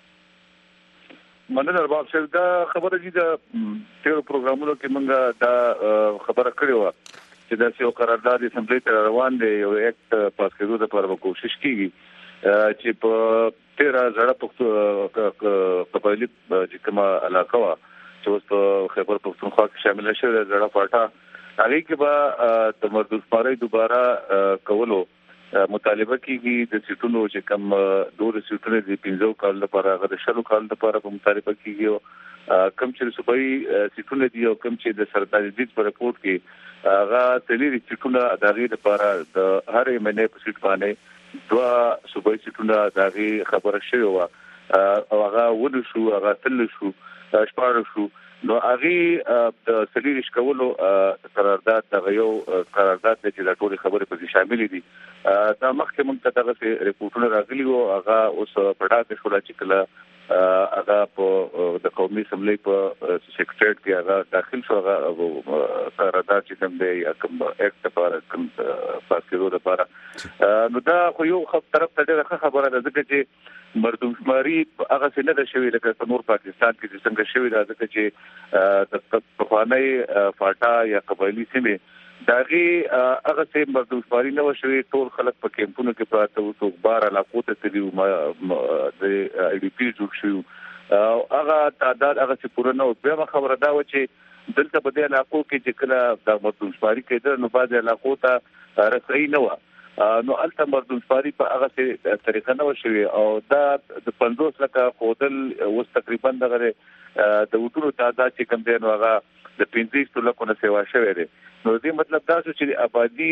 [SPEAKER 21] مننه ارباب صاحب، دا خبره چې د تیرو پروګرامونو کې موږ دا خبره کړې وه چې دا یو قرارداد اسمبلی ته روان دی، یو اکټ پاس کېدو لپاره کوشش کیږي چې په 13 زړه قبایلی چې کومه علاقه وه چې اوس په خیبر پښتونخوا کې شامل شوې ده، زړه پاټا، هغې کې به د مردودشمارۍ دوباره کولو مطالبه کیږي. د سیټونو چې کوم 2 سیټونه دي 15 کال لپاره، هغه د 10 کال لپاره په مطالبه کیږي. کم چې صوبایي سیټونه دي او کم چې د سردار جدید په رپورت کې هغه تللی سیټونه د هغې لپاره د هرې مهینې په سیټ باندې 2 صوبایي سیټونه د هغې خبره شوې وه او هغه ونه شو، هغه تل شو، شپاړه شو. نو هغې د سلیریش کولو قرارداد دغه یو قرارداد دی چې دا ټولې خبرې پکې شاملې دي. دا مخکې موږ ته دغسې رپورټونه راغلي وو، هغه اوس په ډاګه شوله چې کله هغه په د قومي اسمبلی په سیکریټریټ کې هغه داخل شو، هغه قرارداد چې کوم دی یا کوم اکټ لپاره کوم پاس کېدو لپاره. نو دا خو یو طرف ته ډېره ښه خبره ده، ځکه چې مردمشماري هغسې نه ده شوې لکه په نور پاکستان کې چې څنګه شوې ده، ځکه چې د پخوانی فاټا یا قبایلي سیمې د هغې هغسې مردمشماري نه وه شوې. ټول خلک په کیمپونو کې پراته وو، څوک 12 علاقو ته تللي وو، د IDP جوړ شوي او هغه تعداد هغسې پوره نه و. دویمه خبره دا وه چې دلته په دې علاقو کې چې کله د مردمشماري کېده، نو بعضې علاقو ته رسایي نه وه، نو هلته مردمشماري په هغسې طریقه نه وه شوې او دا د 50 لکه ښودل اوس تقریبا دغه د وټونو تعداد چې کم دی نو هغه د 15 لکو نه سیوا شوی دی. نو دې مطلب دا چې آبادی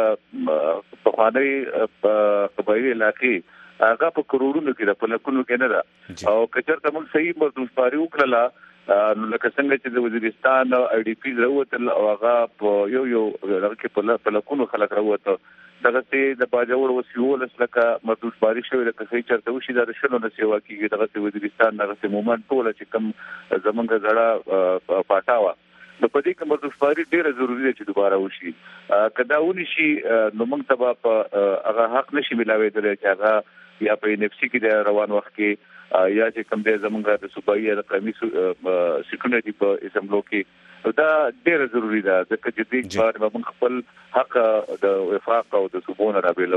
[SPEAKER 21] د پخوانی قبایلی علاقې هغه په کروڑونو کې په لکونو کې نه ده او کچرته موږ صحیح مردوشماري وکړه نو لکه څنګه چې د وزیرستان آی ډی پی راوته او هغه په یو لکه په لکونو خلک راوته دغه چې د باجوړ وسیول لکه مردوشماري شوی لکه صحیح چرته وشي د شنو نه سیوا کیږي دغه وزیرستان دغه مومنت ټول چې کم زمونږ زړه پټاوه نو په دې کې مردوشماري ډیره ضروری ده چې دوباره وشي کدا ونی شي نو موږ ته په هغه حق نشي ملاوي درې چې هغه یا په نفسي کې د روان وخت کې یا چې کم دې زمونږ د صوبایي د قومي سکیورټي په اسمبلو کې دا ډیره ضروری ده ځکه چې دې بار موږ خپل حق د وفاق او د صوبونو رابلو.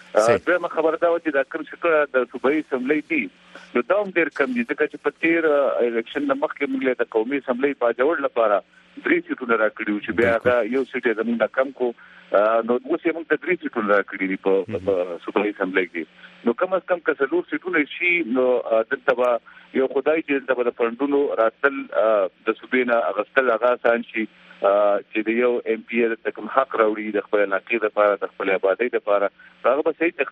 [SPEAKER 21] دغه خبره دا و چې دا کوم څه د صوبایي اسمبلی دي نو دا هم ډیر کم دي ځکه چې په تیر الیکشن مخکې موږ د قومي اسمبلی باجوړ لپاره 3 سیټونه راکړیو چې بیا دا یو سیټ زموږ کم کو نو اوس یې موږ ته 3 سیټونه راکړي په صوبایي اسمبلی کې نو کم از کم کسلور سیټونه شي نو دلته یو خدای چې دلته د فندونو راتل د صوبینا اغستل هغه آسان شي چې د یو ایم پی د کوم حق راوړي د خپل علاقې لپاره د خپل آبادی لپاره هغه به صحیح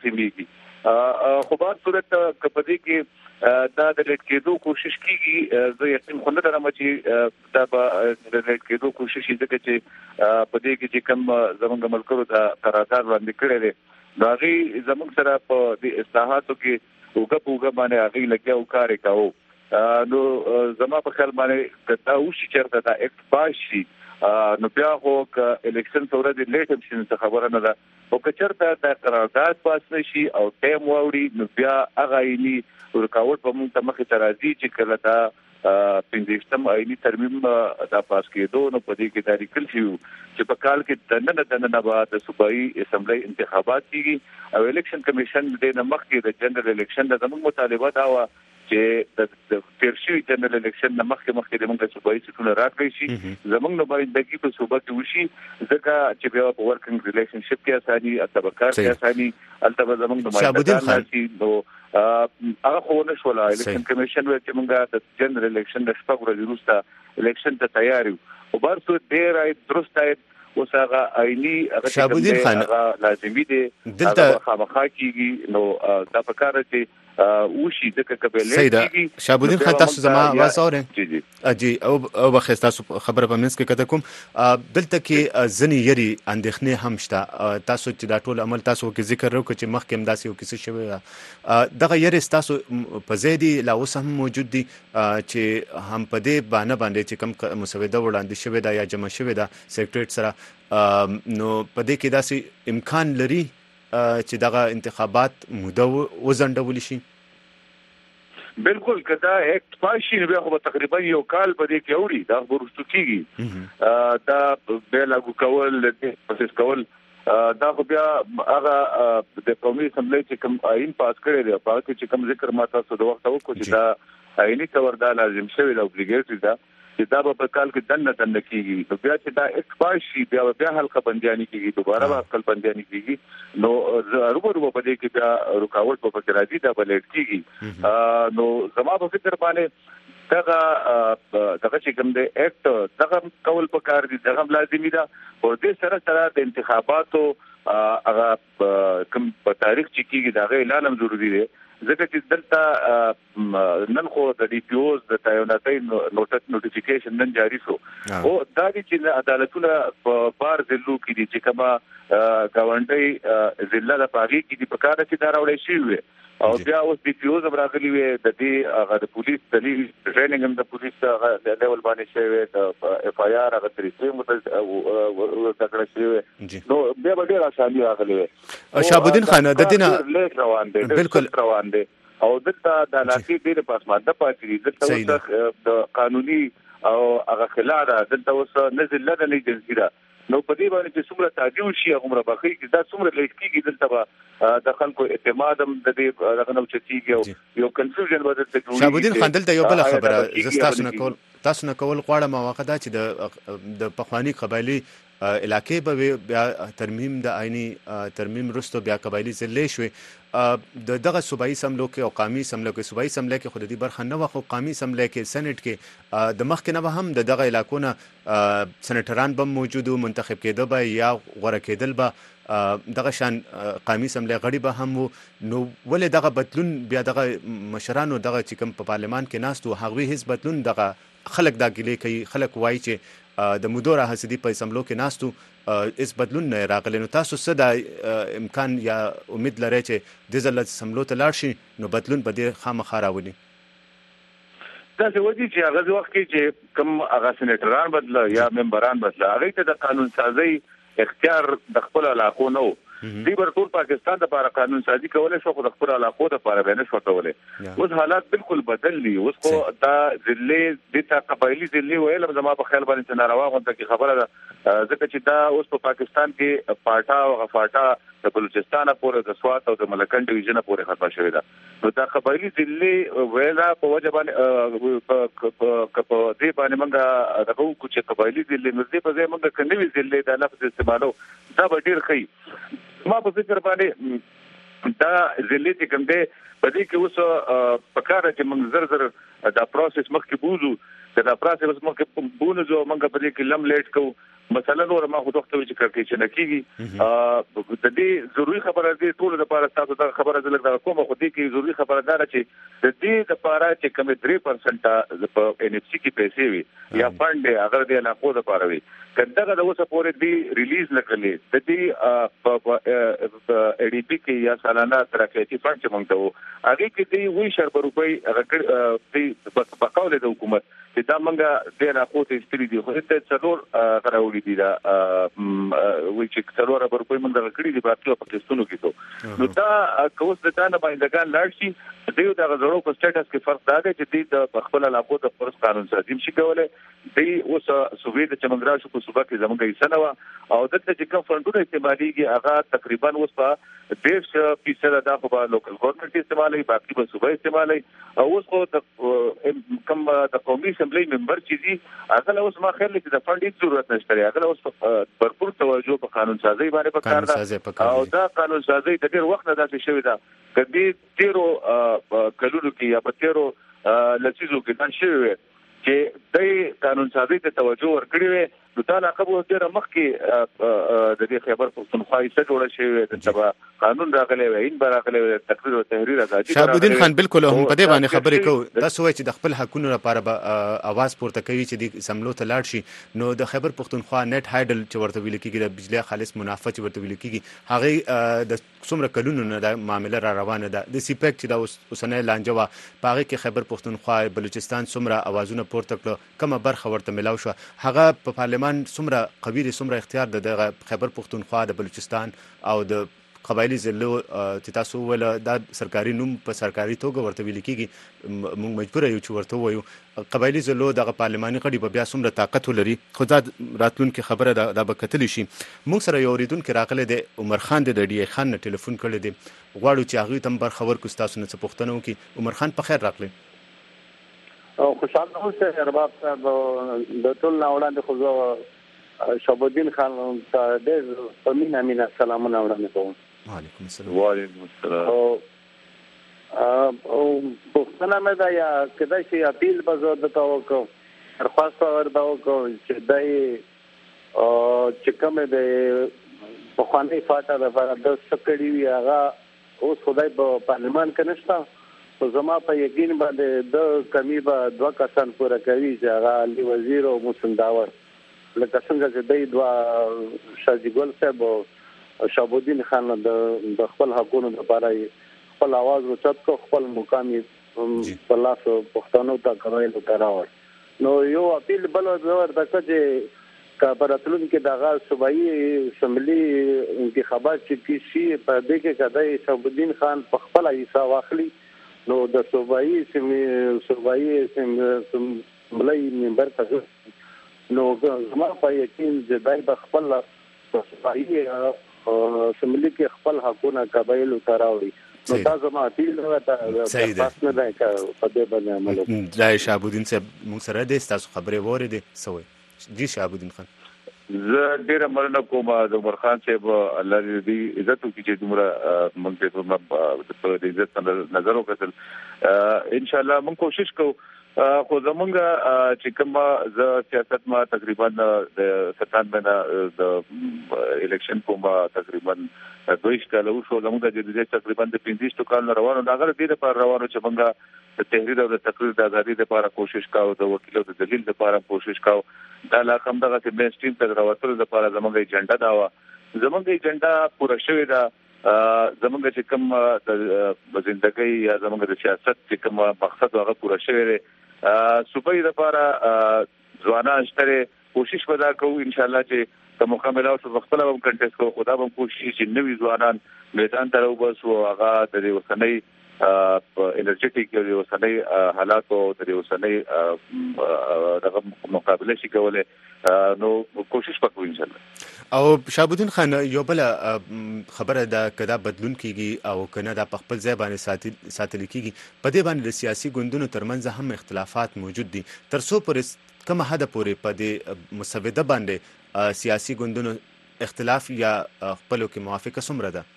[SPEAKER 21] تقسیمېږي خو په صورت کپدې کې دا د لیټ کېدو کوشش کیږي زه یقین خو نه لرم چې دا به د لیټ کېدو کوشش ځکه چې په دې کې چې کوم زمونږ ملګرو د قرارداد وړاندې کړی دی نو هغه زمونږ سره په دې اصلاحاتو کې وګه باندې هغه لګیا او کار وکاو نو زما په خیال باندې دا وشي چې دا اکټ پاشي نو بیا خو الیکشن څوره د لیټ شي خبره نه ده او کچرته د قرارداد پاس نشي او ټیم واوړي نو بیا هغه یې رکاوټ په موږ ته مخې ته راځي چې کله دا 15م آئینی ترمیم دا پاس کېدو نو په دې کې دا لیکل شي چې په کال کې دننه بعد صوبایي اسمبلی انتخابات کیږي او الیکشن کمیشن د مخکې د جنرال الیکشن د زموږ مطالبه دا و چې د تیرشي جنرال الیکشن مخکې د موږ صوبایي سیټونه راکړي شي زموږ نمائندګي په صوبه کې وشي ځکه چې بیا په ورکینګ ریلیشنشپ کې اساني اتبکار کې اساني البته زموږ نمائندګان شي نو هغه خو نه شول الیکشن کمیشن چې موږ د جنرال الیکشن د شپږ ورځې وروسته الیکشن ته تیار یو او برسو ډیر درست اوس هغه آئینی
[SPEAKER 2] شابودین خان
[SPEAKER 21] لازمي دي دلته خامخا کیږي نو دا په کار چې وشي ځکه کبل
[SPEAKER 2] کیږي شابودین خان تاسو زما आवाज اورئ جی او بخیر تاسو خبره په منځ کې کته کوم دلته کې ځنی یری اندېخنه هم شته تاسو چې دا ټول عمل تاسو کې ذکر وکړو چې مخکې هم داسې یو کیسه شوی دغه یری تاسو په زیدي لا اوس هم موجود دي چې هم په دې باندې چې کوم مسوده وړاندې شوی دا یا جمع شوی دا سیکریټریټ سره نو په دې کې داسې امکان لري چې دغه انتخابات موده وزندول شي
[SPEAKER 21] بالکل کدا اکټ پاشي نو خو تقریبا یو کال په دې کې اوري دا ورستو کیږي دا به لاګو کول د پروسس کول دا خو بیا هغه د قومي اسمبلی چې کوم آئین پاس کړی دی په هغه چې کوم ذکر ما تاسو د وخت وکړو چې دا آئینی تور دا لازم شوی دا اوبلیګیټری دا چې دا په کال کې دنه کیږي نو بیا چې دا اکسپایر شي بیا حلقه بندياني کیږي دوباره به خپل بندياني کیږي نو ضروري په دې کې بیا رکاوټ په فکر راځي دا بلټ کیږي نو زما په فکر باندې دغه چې کوم د اکټ دغه کول په کار دي دغه لازمي ده او دې سره د انتخاباتو هغه کوم په تاریخ چې کیږي دا اعلان هم ضروری دی ځکه چې دلته نن خو د ډي پی اوز د تعیناتي نوټیفیکیشن نن جاری شو او دا چې عدالتونه په بار ضلعو کې دي چې کما گاونډي ضلع د پاغي کې د پکاره چې دا راوړی شي او بیا اوس ډي پی اوز راغلي وي د دې هغه د پولیس دلیل ټریننګ هم د پولیس هغه لیول باندې شوی د اف آی آر هغه طریقې مو تکړه شوی نو بیا به ډیر اساني راغلي وي
[SPEAKER 2] شابودین خان د دینه
[SPEAKER 21] بالکل روان دي او دلته د علاقې ډیره پاسمانده پاتې دي دلته د قانوني او هغه خلاره دلته اوس نزل لدنې جنسیره نو په دې باندې چې څومره تعجب شي هغه مربخي کې دا څومره لیټ کیږي دلته به د خلکو اعتماد هم د دې رغنو چتیږي یو کنفیوژن ورته جوړي
[SPEAKER 2] شابودین خان دلته یو بل خبره تاسو نه کول غواړم واقع دا چې د پخوانی قبایلی علاقې به بیا ترمیم د آئینی ترمیم رستو بیا قبایلی ضلع شوي د دغه صوبایي اسمبلو کې او قومي اسمبلو کې صوبایي اسمبلی کې خو د دې برخه نه وه، خو قومي اسمبلی کې سېنټ کې د مخکې نه به هم د دغه علاقو نه سېنټران به موجود وو، منتخب کېده به یا غوره کېدل به دغه شان قومي اسمبلی غړي به هم وو. نو ولې دغه بدلون بیا دغه مشرانو دغه چې کوم په پارلمان کې ناست وو هغوی هېڅ بدلون دغه خلک دا ګیلې کوي، خلک وایي چې د مودو راهیسې دي په اسمبلو کې ناست وو هېڅ بدلون نه راغلی. نو تاسو څه د امکان یا امید لرئ چې دې ځل اسمبلو ته لاړ شي نو بدلون به دې خامخا راولي؟
[SPEAKER 21] داسې ودي چې هغه وخت کې چې کوم هغه سېنیټران بدله یا ممبران بدله هغوی ته د قانون سازۍ اختیار د خپل علاقو نه و. دوی به ټول پاکستان دپاره قانون سازي کولی شو، خو د خپل علاقو دپاره به نه شو کولی. اوس حالات بالکل بدل دي. اوس خو دا ضلعې دې ته قبایلي ضلعې ویل زما په خیال باندې ناروا غونډه کې خبره ده، ځکه چې دا اوس په پاکستان کې پاټا او غفاټا د بلوچستان پورې د سوات او د ملکن ډیویژن پورې ختمه شوې ده. نو دا قبایلي ضلعې ویلا په وجه باندې په دې باندې موږ دغه وکړو چې قبایلي ضلعې نو دې په ځای موږ کنوي ضلعې د لفظ استعمالو دا به ډېر ښه. ما په فکر باندې دا ضلعې چې کوم دی په دې کې اوس په کار چې موږ زر دا پروسس مخکې بوزو، دا پروسس مخکې بونځو موږ په دې کې لم لیټ کوو. مثلا نور ما خو دوخته چې کړکېچ نه کیږي. د دې ضروري خبره دې ټول لپاره تاسو دا خبره زلګ دا کومه خو دې کې ضروري خبره ده چې د دې لپاره چې کوم 3% په ان اف سي کې پیسې وي یا فند هغه دې علاقو لپاره وي کله دا اوسه پورې دې ریلیز نکړلې د دې ا ډي پی کې یا سالانه ترقیاتي فند چې مونږ ته وو هغه کې دې وی شرب روپۍ هغه دې بقاوله د حکومت چې دا مونږه دې علاقو ته استری دي خو ته څلور غراوړي دي دا وی چې څلور روپۍ مونږ درکړي دي په پاکستانو کې ته. نو دا کوس د تا نه باندې لاړ شي دې دا غزړو په سټیټس کې فرق دا دی چې دې د خپل علاقو د فرص قانون سازي شي کولای. دې اوس صوبې د چمنګرا شو په صوبه کې زمونږ حصہ نه و او دلته چې کوم فندونه استعماليږي هغه تقریبا اوس په 1.5% دا خو په لوکل ګورنمنت استعمالي باقي په صوبه استعمالي او اوس خو د کوم د قومي اسمبلی ممبر چې دي هغه اوس ما خیال چې د فند هیڅ ضرورت نشته، هغه اوس بھرپور توجه په قانون سازي باندې پکار ده او دا قانون سازي د ډېر وخت نه داسې شوی ده کدي 13 کلونو کې یا په 13 لسیزو کې دا شوی چې د قانون سازي ته توجه ورکړي وي. نو دا لقب ډېر مخکې د دې خیبر پښتونخوا یې جوړه شوې د تبع قانون راغلی وي ان راغلی وي تقریر او تحریر ازادي.
[SPEAKER 2] شهابالدین خان بالکل هم په دې باندې خبرې کوو دا سوي چې د خپل حقونو لپاره به आवाज پورته کوي چې د سملو ته لاړ شي. نو د خیبر پښتونخوا نت هایډل چې ورته ویل کېږي د بجلی خالص منافع چې ورته ویل کېږي هغه د څومره کلونو نه د معاملې را روانه ده. د سیپیک چې د اوسنۍ لانجه وا په هغه کې خیبر پښتونخوا بلوچستان څومره اوازونه پورته کړو کومه برخه ورته ملاو شو هغه په پارلمان څومره قوي دي څومره اختیار د خیبر پښتونخوا د بلوچستان او د قبایلی ضلعو چې تاسو ول دا سرکاري نوم په سرکاري توګه ورته ویل کېږي موږ مجبور یو چې ورته وایو قبایلی ضلعو د پارلماني غړي په بیا څومره طاقت ولري خو دا راتلونکي خبره دا به کتلی شي. موږ سره یو اوریدونکو راغلی دی عمر خان د ډي خان نه ټلیفون کړی دی غواړو چې هغه تم بر خبر کو تاسو نه څه پوښتنه وکړي. عمر خان په خیر راغلی
[SPEAKER 16] او خوشاله اوسه ارباب صاحب د ټول ناوړاندې خو شهابالدین خان ته ډېر په مینه سلامونه وړاندې کوم.
[SPEAKER 2] وعلیکم السلام.
[SPEAKER 21] وعلیکم السلام.
[SPEAKER 16] او پوښتنه مې دا یا کدای شي اپیل به زه درته وکړم درخواست ورته وکړم چې دای چې کومه د پخوانۍ فاټه لپاره د سکړی وی هغه اوس خدای په پارلمان کې نشته خو زما په یقین باندې د کمی به 2 کسان پوره کوي چې هغه علي وزیر او محسن داور لکه څنګه چې دوی دوه شاجګل صاحب او شهابالدین خان د خپل حقونو لپاره خپل आवाज اوچت کو خپل مقام په لاس پښتنو ته کوي راوړ. نو یو اپیل بل ورته چې کارپوراتلون کې دغه صوبایي اسمبلی انتخابات چې کیسي په دې کې کدی شهابالدین خان په خپل حصہ واخلي نو د صوبایي اسمبلی ممبر ته نو زما په یقین چې دای په خپل صوبایي اسمبلی کې خپل حقونه قبایل تراوي. نو تاسو ما اپیل ورته تاسو نه دای په دې باندې عمل وکړئ.
[SPEAKER 2] ځای شهابالدین صاحب موږ سره د تاسو خبرې وریدې سوې دي شهابالدین خان
[SPEAKER 21] زه ډیره مننه کوم د عمر خان صاحب الله دې عزت وکړي چې دومره مونږ ته په عزت نظر وکړل ان شاء الله مونږ کوشش کوو خو زمونږ چې کومه ز سیاست ما تقریبا د 97 د الیکشن کومه تقریبا 2 کال وشو زمونږ د جديدیت تقریبا د 15 کال روانو دا غره دې لپاره روانو چې مونږ د تحریر او د تقریر د ازادي لپاره کوشش کاوه د وکیلو د دلیل لپاره کوشش کاوه دا لا کوم دغه چې مین سټریم ته راوتل لپاره زمونږ ایجنډا دا و زمونږ ایجنډا پوره شوې ده زمونږ چې کوم د ژوندۍ یا زمونږ د سیاست چې کوم مقصد هغه پوره شوی دی صوبې لپاره ځوانان شته کوشش ودا کوو ان شاء الله چې کوم مکمل او خپل هم کنټیسټ کوو خدا به کوشش چې نوې ځوانان میدان ته راوباسو هغه د وسنۍ انرژیټیک او وسنۍ حالات او د وسنۍ دغه مقابله شي کولای نو کوشش وکړو ان شاء الله
[SPEAKER 2] او شهاب الدین خان یو بل خبره دا کدا بدلون کیږي او کنه دا په خپل ځای باندې ساتل کیږي په دې باندې د سیاسي ګوندونو ترمنځ هم اختلافات موجود دي تر څو پورې کومه حد پورې په دې مسوده باندې سیاسي ګوندونو اختلاف یا خپلو کې موافقه څومره ده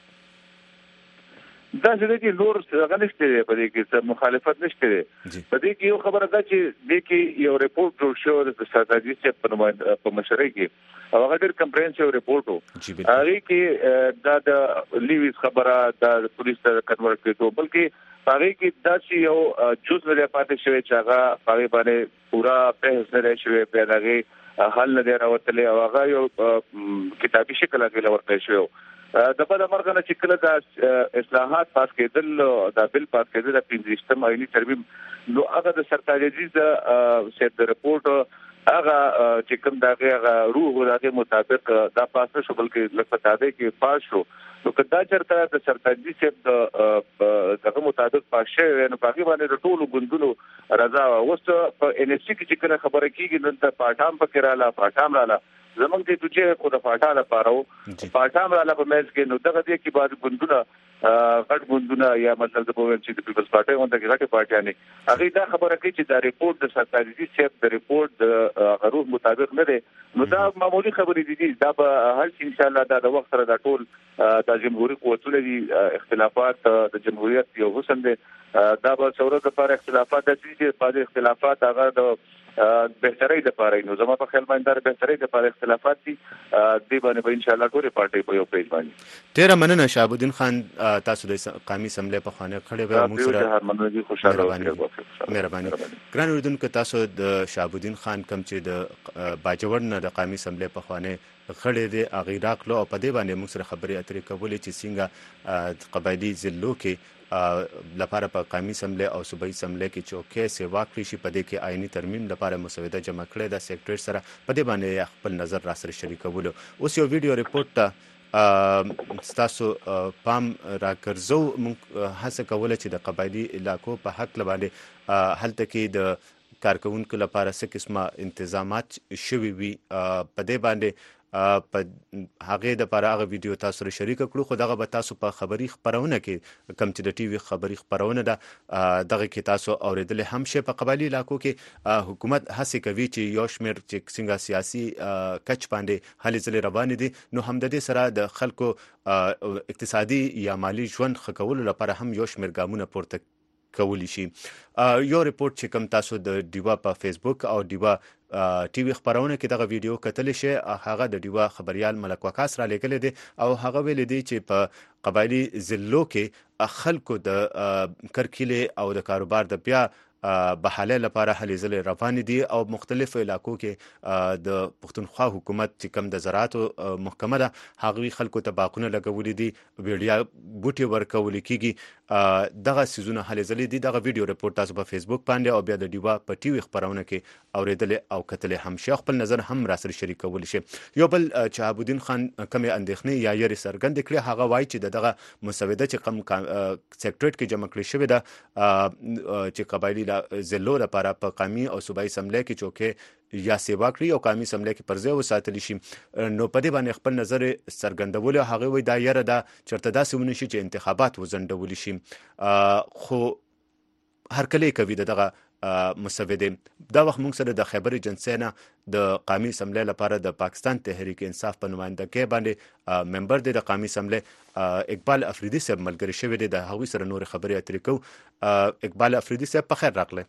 [SPEAKER 21] دا چې نور څنګه نشته په دې کې مخالفت نشته په دې کې یو خبره ده چې دې کې یو ریپورت جوړ شو د استراتیژي چې په مشرۍ کې هغه ډېر کمپریهنسیو ریپورت وو هغه کې دا د لیویس خبره د پولیس ته کنورټ کړو بلکې هغه کې دا چې یو جوز نه پاتې شوی چې هغه هغه باندې پورا بحث نه شوی په هغه حل نه راوتلې او هغه یو کتابي شکل کې لورته شوی د په مرګ نه چې کله د اصلاحات پاس کېدل د بل پاس کېدل د 15 آئینی ترمیم نو هغه د سرکاري د سیټ ریپورت هغه چې کوم دغه روح ولادت مطابق دا پاس شو بلکې لکه تابع کې پاس شو نو کدا چرته د سرکاري سیټ دغه مطابق پاس شوی نو باقي باندې د ټولو ګوندونو رضا وسته په ان اس سی کې چې کله خبره کیږي نن ته پاټام پکې رااله پاټام رااله زمونږ ته چې خو د پاټا لپاره او پاټام را لپاره مېز کې نو دغه دې کې بعد ګوندونه غټ ګوندونه یا مطلب د پوهنځي چې د پیپلز پارټي غونډه کې غټه پارټي نه هغه دا خبره کوي چې دا ریپورت د سرکاري سیټ د ریپورت د غروض مطابق نه دی نو دا معمولی خبرې دي دا به هر ان شاء الله دا د وخت سره دا ټول د جمهوریت قوتونه دي اختلافات د جمهوریت یو حسن دی دا به څورو لپاره اختلافات د چې په اختلافات هغه د بهتري د پاره نو زما په خیال باندې د بهتري د پاره اختلافات دي دی باندې ان شاء الله ټول پارټي په یو پیج باندې
[SPEAKER 2] ډیر مننه شهاب الدین خان تاسو د قومي سملې په خانه کړې به موږ سره
[SPEAKER 21] خوشاله
[SPEAKER 2] مهرباني ګران اوریدونکو تاسو د شهاب الدین خان کم چې د باجوړ نه د قومي سملې په خانه خړې دي اغه راکلو او په دې باندې موږ سره خبرې اترې کولې چې څنګه قبایلی ضلعو کې لپاره په قومي سملې او صوبایي سملې کې چوکې سیوا کړی شي په دې کې آئینی ترمیم لپاره مسوده جمع کړې د سیکریټری سره په دې باندې خپل نظر را سره شریکولو اوس یو ویډیو ریپورت ته تاسو پام راګرځو موږ هڅه کوله چې د قبایلی علاقو په حق باندې هلته کې د کارکونکو لپاره څه قسمه انتظامات شوي وي په دې باندې په هغه د لپاره هغه ویډیو تاسو سره شریک کړو خو دغه به تاسو په خبري خبرونه کې کم چې د ټي وي خبري خبرونه ده دغه کې تاسو اوریدل هم شي په قبایلی علاقو کې حکومت هڅه کوي چې یو شمېر چې څنګه سیاسي کچ باندې هلې ځلې روان دي نو هم د دې سره د خلکو اقتصادي یا مالی ژوند ښه کولو لپاره هم یو شمېر ګامونه پورته کولی شي یو ریپورت چې کوم تاسو د ډیوا په فیسبوک او ډیوا ټي وي خبرونه کې دغه ویډیو کتل شي هغه د ډیوا خبريال ملک وقاص را لګل دي او هغه ویل دي چې په قبایلی ضلعو کې خلکو د کرکیله او د کاروبار د بیا بحاله لپاره هلې ځلې روان دي او مختلفو علاقو کې د پښتونخوا حکومت چې کوم د زراعت محکمه ده هغوی خلکو ته باغونه لګولي دي ویډیا بوټي ورکول کیږي دغه سيزونه هلې ځلې دي دغه ویډیو ریپورت تاسو په فیسبوک باندې او بیا د ډیوا په ټي وي خبرونه کې اوریدل او کتل هم شي خپل نظر هم را سره شریکول شي یو بل شهاب الدین خان کوم اندېښنې یا یې سرګند کړی هغه وایي چې دغه مسوده چې کوم سیکریټریټ کې جمع کړی شوی ده چې قبایلی ضلعو لپاره په قومي او صوبایي سملې کې چوکې یا سیوا کړی او قومي سملې کې پر ځای وساتلی شي نو په دې باندې خپل نظر څرګندول هغه وایي دا یره ده چرته داسې ونشي چې انتخابات وځنډول شي خو هر کله کوي دغه مسودې. دا وخت موږ سره د خیبر ایجنسی نه د قومي اسمبلی لپاره د پاکستان تحریک انصاف په نمائندګۍ باندې ممبر دی د قومي اسمبلی اقبال افریدي صاحب ملګری شوی دی. د هغوی سره نور خبرې اترې کوو. اقبال افریدي صاحب په خیر راغلی.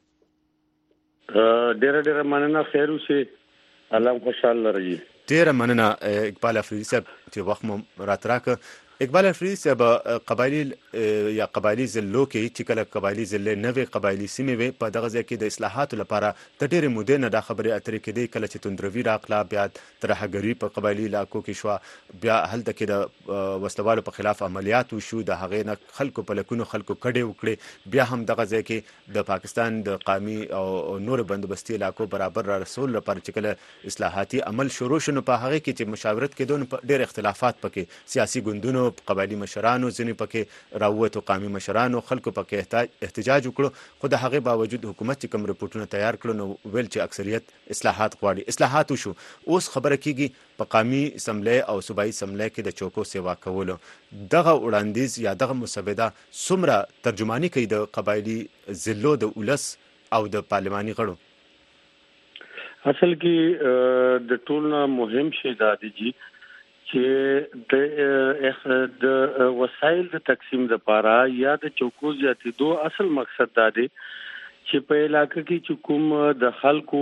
[SPEAKER 5] ډیره مننه. خیر اوسې. الله خوشحاله لري.
[SPEAKER 2] ډیره مننه اقبال افریدي صاحب چې وخت مو راتراکه. اقبال افریدي صاحب قبایلی یا قبایلی ضلعو کې چې کله قبایلی ضلع نوې قبایلی سیمې وي په دغه ځای کې د اصلاحاتو لپاره د ډېرې مودې نه دا خبرې اترې کېدې. کله چې توندروي راغله بیا ترهګري په قبایلی علاقو کې شوه، بیا هلته کې د وسلوالو په خلاف عملیات وشو، د هغې نه خلکو په لکونو خلکو کډې وکړې. بیا هم دغه ځای کې د پاکستان د قومي او نورو بندوبستي علاقو برابر را رسول لپاره چې کله اصلاحاتي عمل شروع شو نو په هغې کې چې مشاورت کېدو نو ډېر اختلافات پکې سیاسي ګوندونو قبایلی مشرانو ځینې پکې راووتو، قومي مشرانو خلکو پکې احتجاج وکړو. خو د هغې باوجود حکومت چې کوم رپورټونه تیار کړو نو ویل چې اکثریت اصلاحات غواړي. اصلاحات وشو. اوس خبره کېږي په قومي اسمبلی او صوبایي اسمبلی کې د چوکو سیوا کولو. دغه وړاندیز یا دغه مسوده څومره ترجماني کوي د قبایلی ضلعو د ولس او د پارلماني غړو؟
[SPEAKER 5] اصل کې د ټولنه مهم شی دا دی چې د وسایل د تقسیم لپاره یا د چوکو زیاتېدو اصل مقصد دا دی چې په علاقې کې چې کوم د خلکو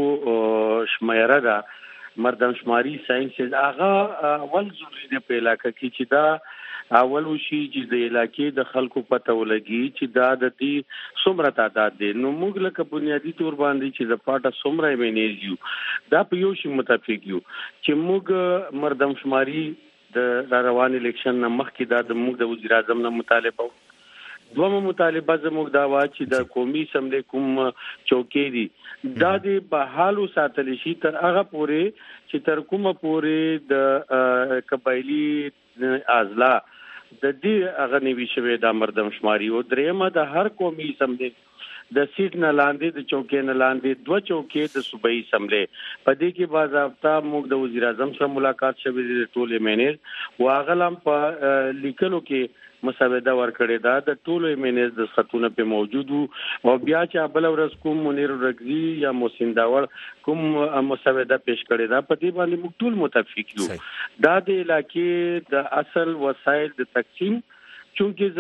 [SPEAKER 5] شمیره ده مردمشماري ساينس هغه اول ضروري دی په علاقې کې چې دا اول وشي چې د علاقې د خلکو پته ولګي چې دا د دې څومره تعداد دی. نو موږ لکه بنیادی تور باندې چې د پاټه څومره مینیج یو دا په یو شی متفق یو چې موږ مردمشماري د روان الیکشن نه مخکې دا د موږ د وزیر اعظم نه مطالبه دومره مطالبه زموږ دا وا چې د قومي اسمبلی کوم چوکۍ دي دا د بحالو ساتل شي تر هغه پورې چې تر کومه پورې د قبایلی ازلا د دې هغه نیوي شوی د مردمشماري او درېمه د هر قومي اسمبلی د سیټ نه لاندې د چوکۍ نه لاندې دوه چوکۍ د صوبایي اسمبلی په دې کې باضابطه موږ د وزیر اعظم سره ملاقات شوی د ټولې مینیج واغلم په لیکلو کې مسوده ورکړې ده د ټولو مینیج د خطونه په موجود او بیا چې بل ورځ کوم منیر رغزي یا محسن داور کوم مسوده پیش کړې ده په دې باندې موږ ټول متفق یو. دا د علاقې د اصل وسایل د تقسیم چونکه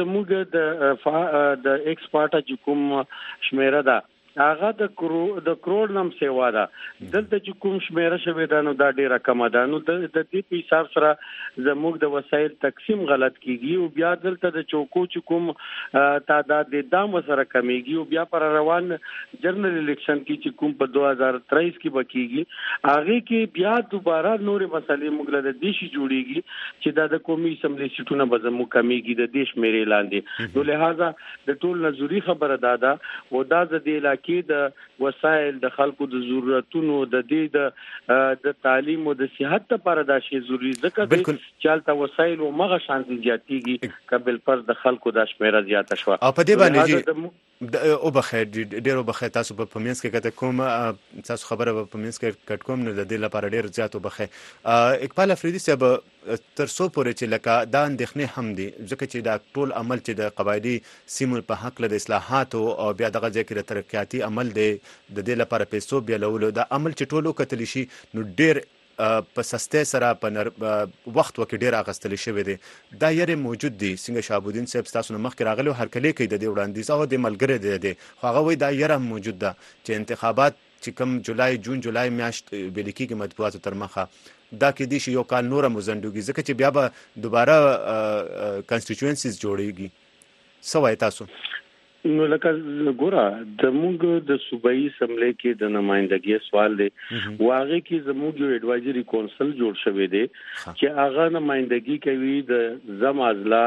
[SPEAKER 5] زموږ د ایکسپورټ چې کوم شمیره ده هغه د کروڑ نم سیوا ده دلته چې کوم شمیره شوی ده نو دا ډیره کم ده. نو د دې په حساب سره زموږ د وسایل تقسیم غلط کیږي او بیا دلته د چوکو چې کوم تعداد د دام سره کمیږي او بیا پر روان جنرال الیکشن کې چې کوم په 2023 کې بکیږي هغه کې بیا دوباره نور مسلې موږ له دې شي جوړیږي چې د کومي اسمبلی سیټونه به زموږ کمیږي د دیش میرې لاندې. نو لہذا د ټول نظری خبره دادا او دا د علاقې کې د وسایل د خلکو د ضرورتونو د دې د تعلیم او د صحت لپاره دا شی ضروری ځکه چې چالتہ وسایل او مغه شان زیاتیږي قبل پر د خلکو د شمیره زیاته شو.
[SPEAKER 2] او په دې باندې او بخیر ډیرو بخیر تاسو په پمینس کې کته کوم تاسو خبره په پمینس کې کټ کوم نه د دې لپاره ډیر زیات وبخیر. اقبال افریدي صاحب تر څو پورې چې لکه دا اندېښنې هم دي ځکه چې دا ټول عمل چې د قبایلی سیمو په حق له اصلاحات او بیا دغه ځای کې د ترقیاتي عمل دی د دې لپاره پیسو بیلولو دا عمل چې ټولو کتلی شي نو ډیر په سسته سره په وخت وکړي ډیر اغستل شوی دی. دا یې موجود دی څنګه شابودین صاحب تاسو نو مخکې راغلی هر کله کې د دې وړاندیز او د ملګری دی خو هغه وایي دا یې موجود ده چې انتخابات چې کوم جولای میاشت ویل کېږي مطبوعاتو تر مخه دا کې دي چې یو کال نور مزندوږي ځکه چې بیا به دوباره کانسټیټوئنسیز جوړیږي. سوای تاسو
[SPEAKER 5] نو لکه ګوره د موږ د صوبایي اسمبلی کې د نمائندګۍ سوال دی واغې کې زموږ یو ایڈوایزري کونسل جوړ شوی دی چې هغه نمائندګي کوي د زمازلا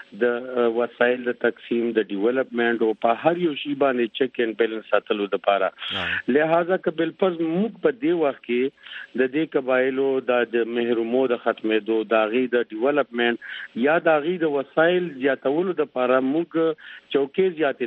[SPEAKER 5] د وسایل د تقسیم د ډیولپمنٹ او په هر یو شی باندې چیک اینڈ بیلنس ساتلو لپاره. لہذا قبل پر موږ په دې وخت کې د دې قبایلو د محرومو د ختمېدو د غي د ډیولپمنٹ یا د غي د وسایل زیاتولو لپاره موږ چوکۍ زیات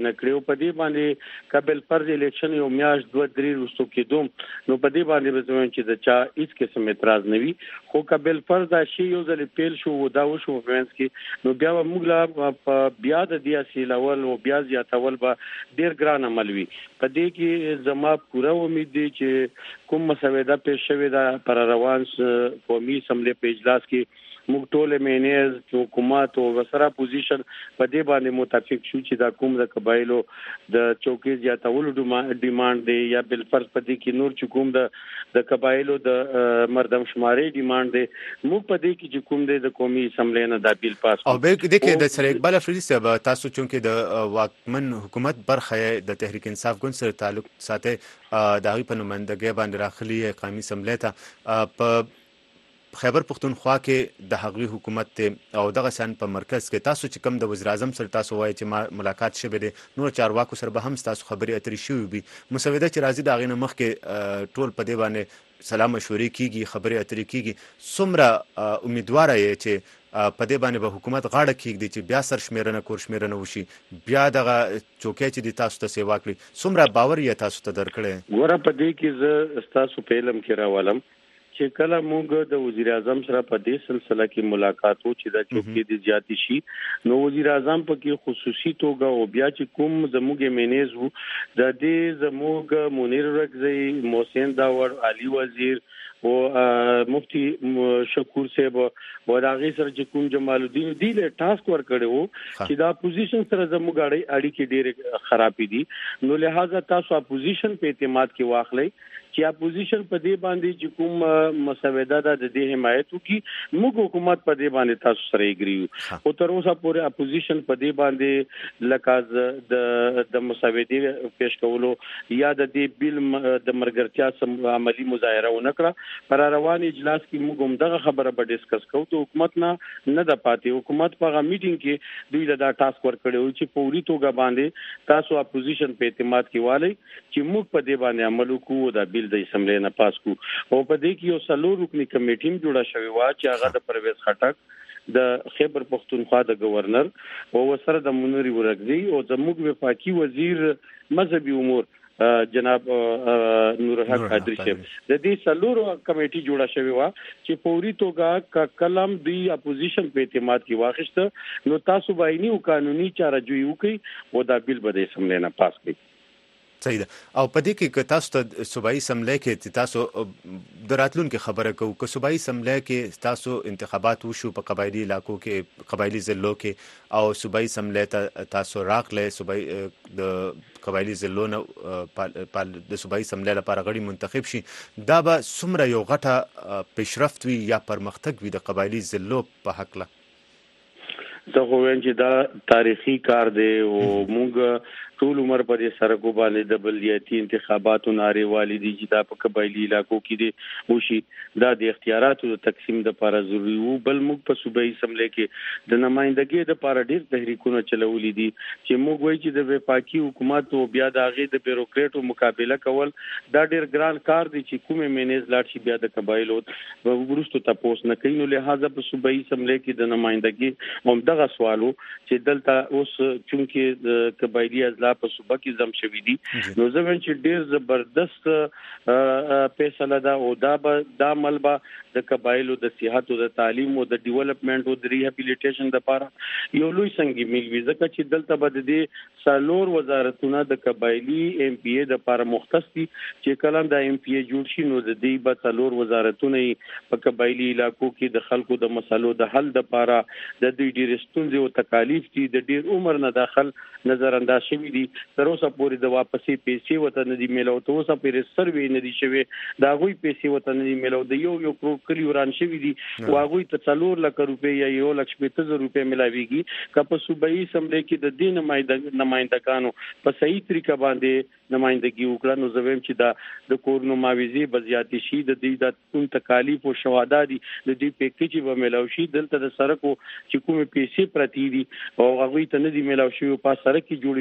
[SPEAKER 5] نه کړو. په دې باندې قبل فرض الیکشن یو میاش 2-3 وروسته کېدوم نو په دې باندې به زموږ چې د چا هیڅ قسم اعتراض نه وي، خو قبل فرض دا شی یو ځل پیل شو دا وشو فینس کې نو بیا موږ لا بیا د دیاسي لول او بیا زیاتول به ډیر ګران عمل وي. په دې کې زما پوره امید دی چې کوم مسوده پیش شوی دا پر روان قومي اسمبلی په اجلاس کې موږ ټول مینیز حکومت او وسره پوزیشن په دې باندې متفق شو چې دا کوم د قبایلو د چوکۍ زیاتولو ډیماند دی یا بل فرض په دې کې نور چې کوم د قبایلو د مردم شماري ډیماند دی موږ په دې کې چې کوم د قومي اسمبلی نه دا بیل پاس
[SPEAKER 2] او به دې کې د سر اقبال افریدي صاحب تاسو چونکې د واکمن حکومت برخه د تحریک انصاف ګوند سره تعلق ساتي د هغې په نمائندګۍ باندې راخلي قومي اسمبلی ته په خیبر پختونخوا کې د هغوی حکومت او دغه شان په مرکز کې تاسو چې کوم د وزیر اعظم سره تاسو وایي چې ما ملاقات شوی دی نور چارواکو سره به هم تاسو خبرې اترې شوې وي مسوده چې راځي د هغې نه مخکې ټول په دې باندې سلام مشورې کیږي خبرې اترې کیږي څومره امیدواره یې چې په دې باندې به حکومت غاړه کیږدي چې بیا سرشمیرنه کورشمیرنه وشي بیا دغه چوکۍ چې د تاسو ته سیوا کړي څومره باور یې تاسو ته درکړی؟
[SPEAKER 5] ګوره په دې کې زه تاسو په علم کې راولم چې کله موږ د وزیر اعظم سره په دې سلسله کې ملاقات وو چې دا چوکۍ د زیاتی شي نو وزیر اعظم په کې خصوصي توګه او بیا چې کوم زموږ مینیز وو د دې زموږ منیر رکزی محسن داور علي وزیر او مفتی شکور صاحب او دا غي سره چې کوم جمال الدین دی له ټاسک ور کړو چې دا اپوزیشن سره زموږ اړیکې ډېر خرابې دي نو لہذا تاسو اپوزیشن په اعتماد کې واخلئ چې اپوزیشن په دې باندې چې کوم مسوده د دې حمایت وکي موږ حکومت په دې باندې تاسو سره ایګریو او تر اوسه پورې اپوزیشن په دې باندې لکه د مسوده پیش کولو یا د دې بیل د مرګرتیا سم عملی مظاهره ونکړه پر روان اجلاس کې موږ هم دغه خبره به ډیسکس کوو ته حکومت نه د پاتې حکومت په غا میټینګ کې دوی له دا ټاسک ور کړو چې پوری توګه باندې تاسو اپوزیشن په اعتماد کې والی چې موږ په دې باندې عمل وکړو د د اسمبلی نه پاس کو او په دې کې یو څلور رکنی کمیټه جوړه شوې و چې هغه د پرویز خټک د خیبر پختونخوا د گورنر او سره د منیر ورغزی او زموږ وفاقي وزیر مذهبي امور جناب نور الحق قادری صاحب د دې څلور کمیټه جوړه شوې و چې فوري توګه کلم دی اپوزیشن په اعتماد کې واخیسته نو تاسو باینی او قانوني چارهجوړي وکړي او دا بیل به د اسمبلی نه پاس کړي.
[SPEAKER 2] صحیح ده او په دې کې تاسو ته صوبایي اسمبلی کې تاسو د راتلونکو خبره کوو که صوبایي اسمبلی کې تاسو انتخابات وشو په قبایلی علاقو کې قبایلی ضلعو کې او صوبایي اسمبلی ته تاسو راغله صوبایي د قبایلی ضلعو نه د صوبایي اسمبلی لپاره غړي منتخب شي دا به څومره یو غټه پیشرفت وي یا پرمختګ وي د قبایلی ضلعو په حق له
[SPEAKER 5] زه خو وایم چې دا تاریخي کار دی او موږ ټول عمر په دې سرکو باندې د بلدیاتي انتخاباتو نارې والي دي چې دا په قبایلی علاقو کې دي وشي دا د اختیاراتو د تقسیم د لپاره ضروري وو بل موږ په صوبایي اسمبلی کې د نمائندګۍ د لپاره ډېر تحریکونه چلولي دي چې موږ وایي چې د وفاقي حکومت او بیا د هغې د بیروکریټو مقابله کول دا ډېر ګران کار دی چې کومې مینیز لاړ شي بیا د قبایلو وروسته تپوس نه کوي نو لہذا په صوبایي اسمبلی کې د نمائندګۍ همدغه سوال و چې دلته اوس چونکې د قبایلی په صوبه کې زم شوی دي نو زه وایم چې ډیر زبردست فیصله ده او دا ملبا د قبایلو د صحت او د تعلیم او د ډیولپمنٹ او د ریهابیلیټیشن لپاره یو لوی څنګه ملوي ځکه چې دلته بد دي څلور وزارتونه د قبایلی ایم پی ای د لپاره مختص دي چې کلم د ایم پی ای جوړ شي نو د دې به څلور وزارتونه په قبایلی علاقو کې د خلکو د مسلو د حل لپاره د دوی ډیر ستونزې او تکالیف دي د ډیر عمر نه داخل نظر انداز شوی دي تر اوسه پورې د واپسې پیسې وته نه دي میلاو ته اوسه پورې سروې نه دي شوی دا غوي پیسې وته نه دي میلاو د یو کروڑ کلی وران شوی دي او غوي ته 4 لک روپے یا 1,50,000 روپے ملاويږي که په صوبایي اسمبلی کې د دین نمائندګانو په صحیح طریقه باندې نمائندګي وکړه نو زویم چې دا د کورونو معاوضه بزیاتی شي د دې د کوم تکالیف او شواهد دي د دې پیکیج به ملاو شي دلته د سرکو چې کومه پیسې پرتی دي او غوي ته نه دي ملاو شي په سرک کې جوړ شي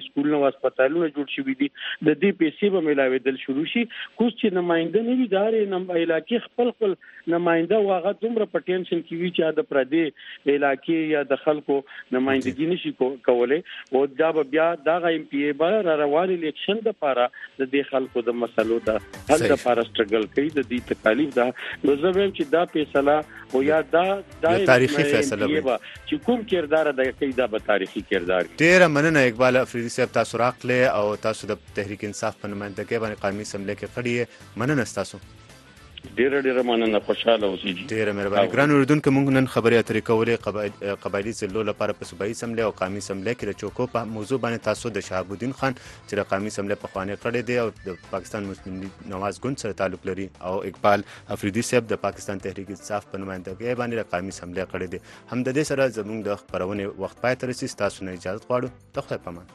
[SPEAKER 5] سکولونه او هسپتالونه جوړ شوي دي د دې پیسې به ملاوېدل شروع شي. کوم چې نماینده نه وي د علاقې خپل نماینده واغه دومره په ټینشن کې وي چې د پردې علاقې یا د خلکو نمائندګي نشي کولای او دا بیا دا ایم پی ای به روان الیکشن د لپاره د دې خلکو د مسلو د حل لپاره سټرګل کوي د دې تکالیف دا نو زه وایم چې دا فیصله او یا دا
[SPEAKER 2] تاریخي فیصله وي
[SPEAKER 5] چې کوم کردار د کوي دا به تاریخي کردار.
[SPEAKER 2] ډیره مننه اقبال افریدي صاحب تاسو راغله او تاسو د تحریک انصاف په نمائندګۍ باندې قومي اسمبلی کې خړی مننه تاسو.
[SPEAKER 5] ډیره مننه خوشاله اوسئ.
[SPEAKER 2] ډیره مهرباني ګران اوریدونکو موږ نن خبرې اترې کولې قبایلی ضلعو لپاره په صوبایي اسمبلی او قومي اسمبلی کې د چوکو په موضوع باندې تاسو د شهاب الدین خان چې د قومي اسمبلی په خوانې کړی دی او د پاکستان مسلم لیگ نواز ګوند سره تعلق لري او اقبال افریدي صاحب د پاکستان تحریک انصاف په نمائندګۍ باندې د قومي اسمبلی کړی دی. هم د دې سره زموږ د خبرونې وخت پای ته رسیدي. تاسو نه اجازه غواړو. د خدای په امان.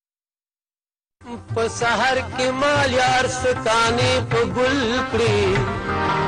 [SPEAKER 6] په سحر کې مال یار سکانې په ګل کړي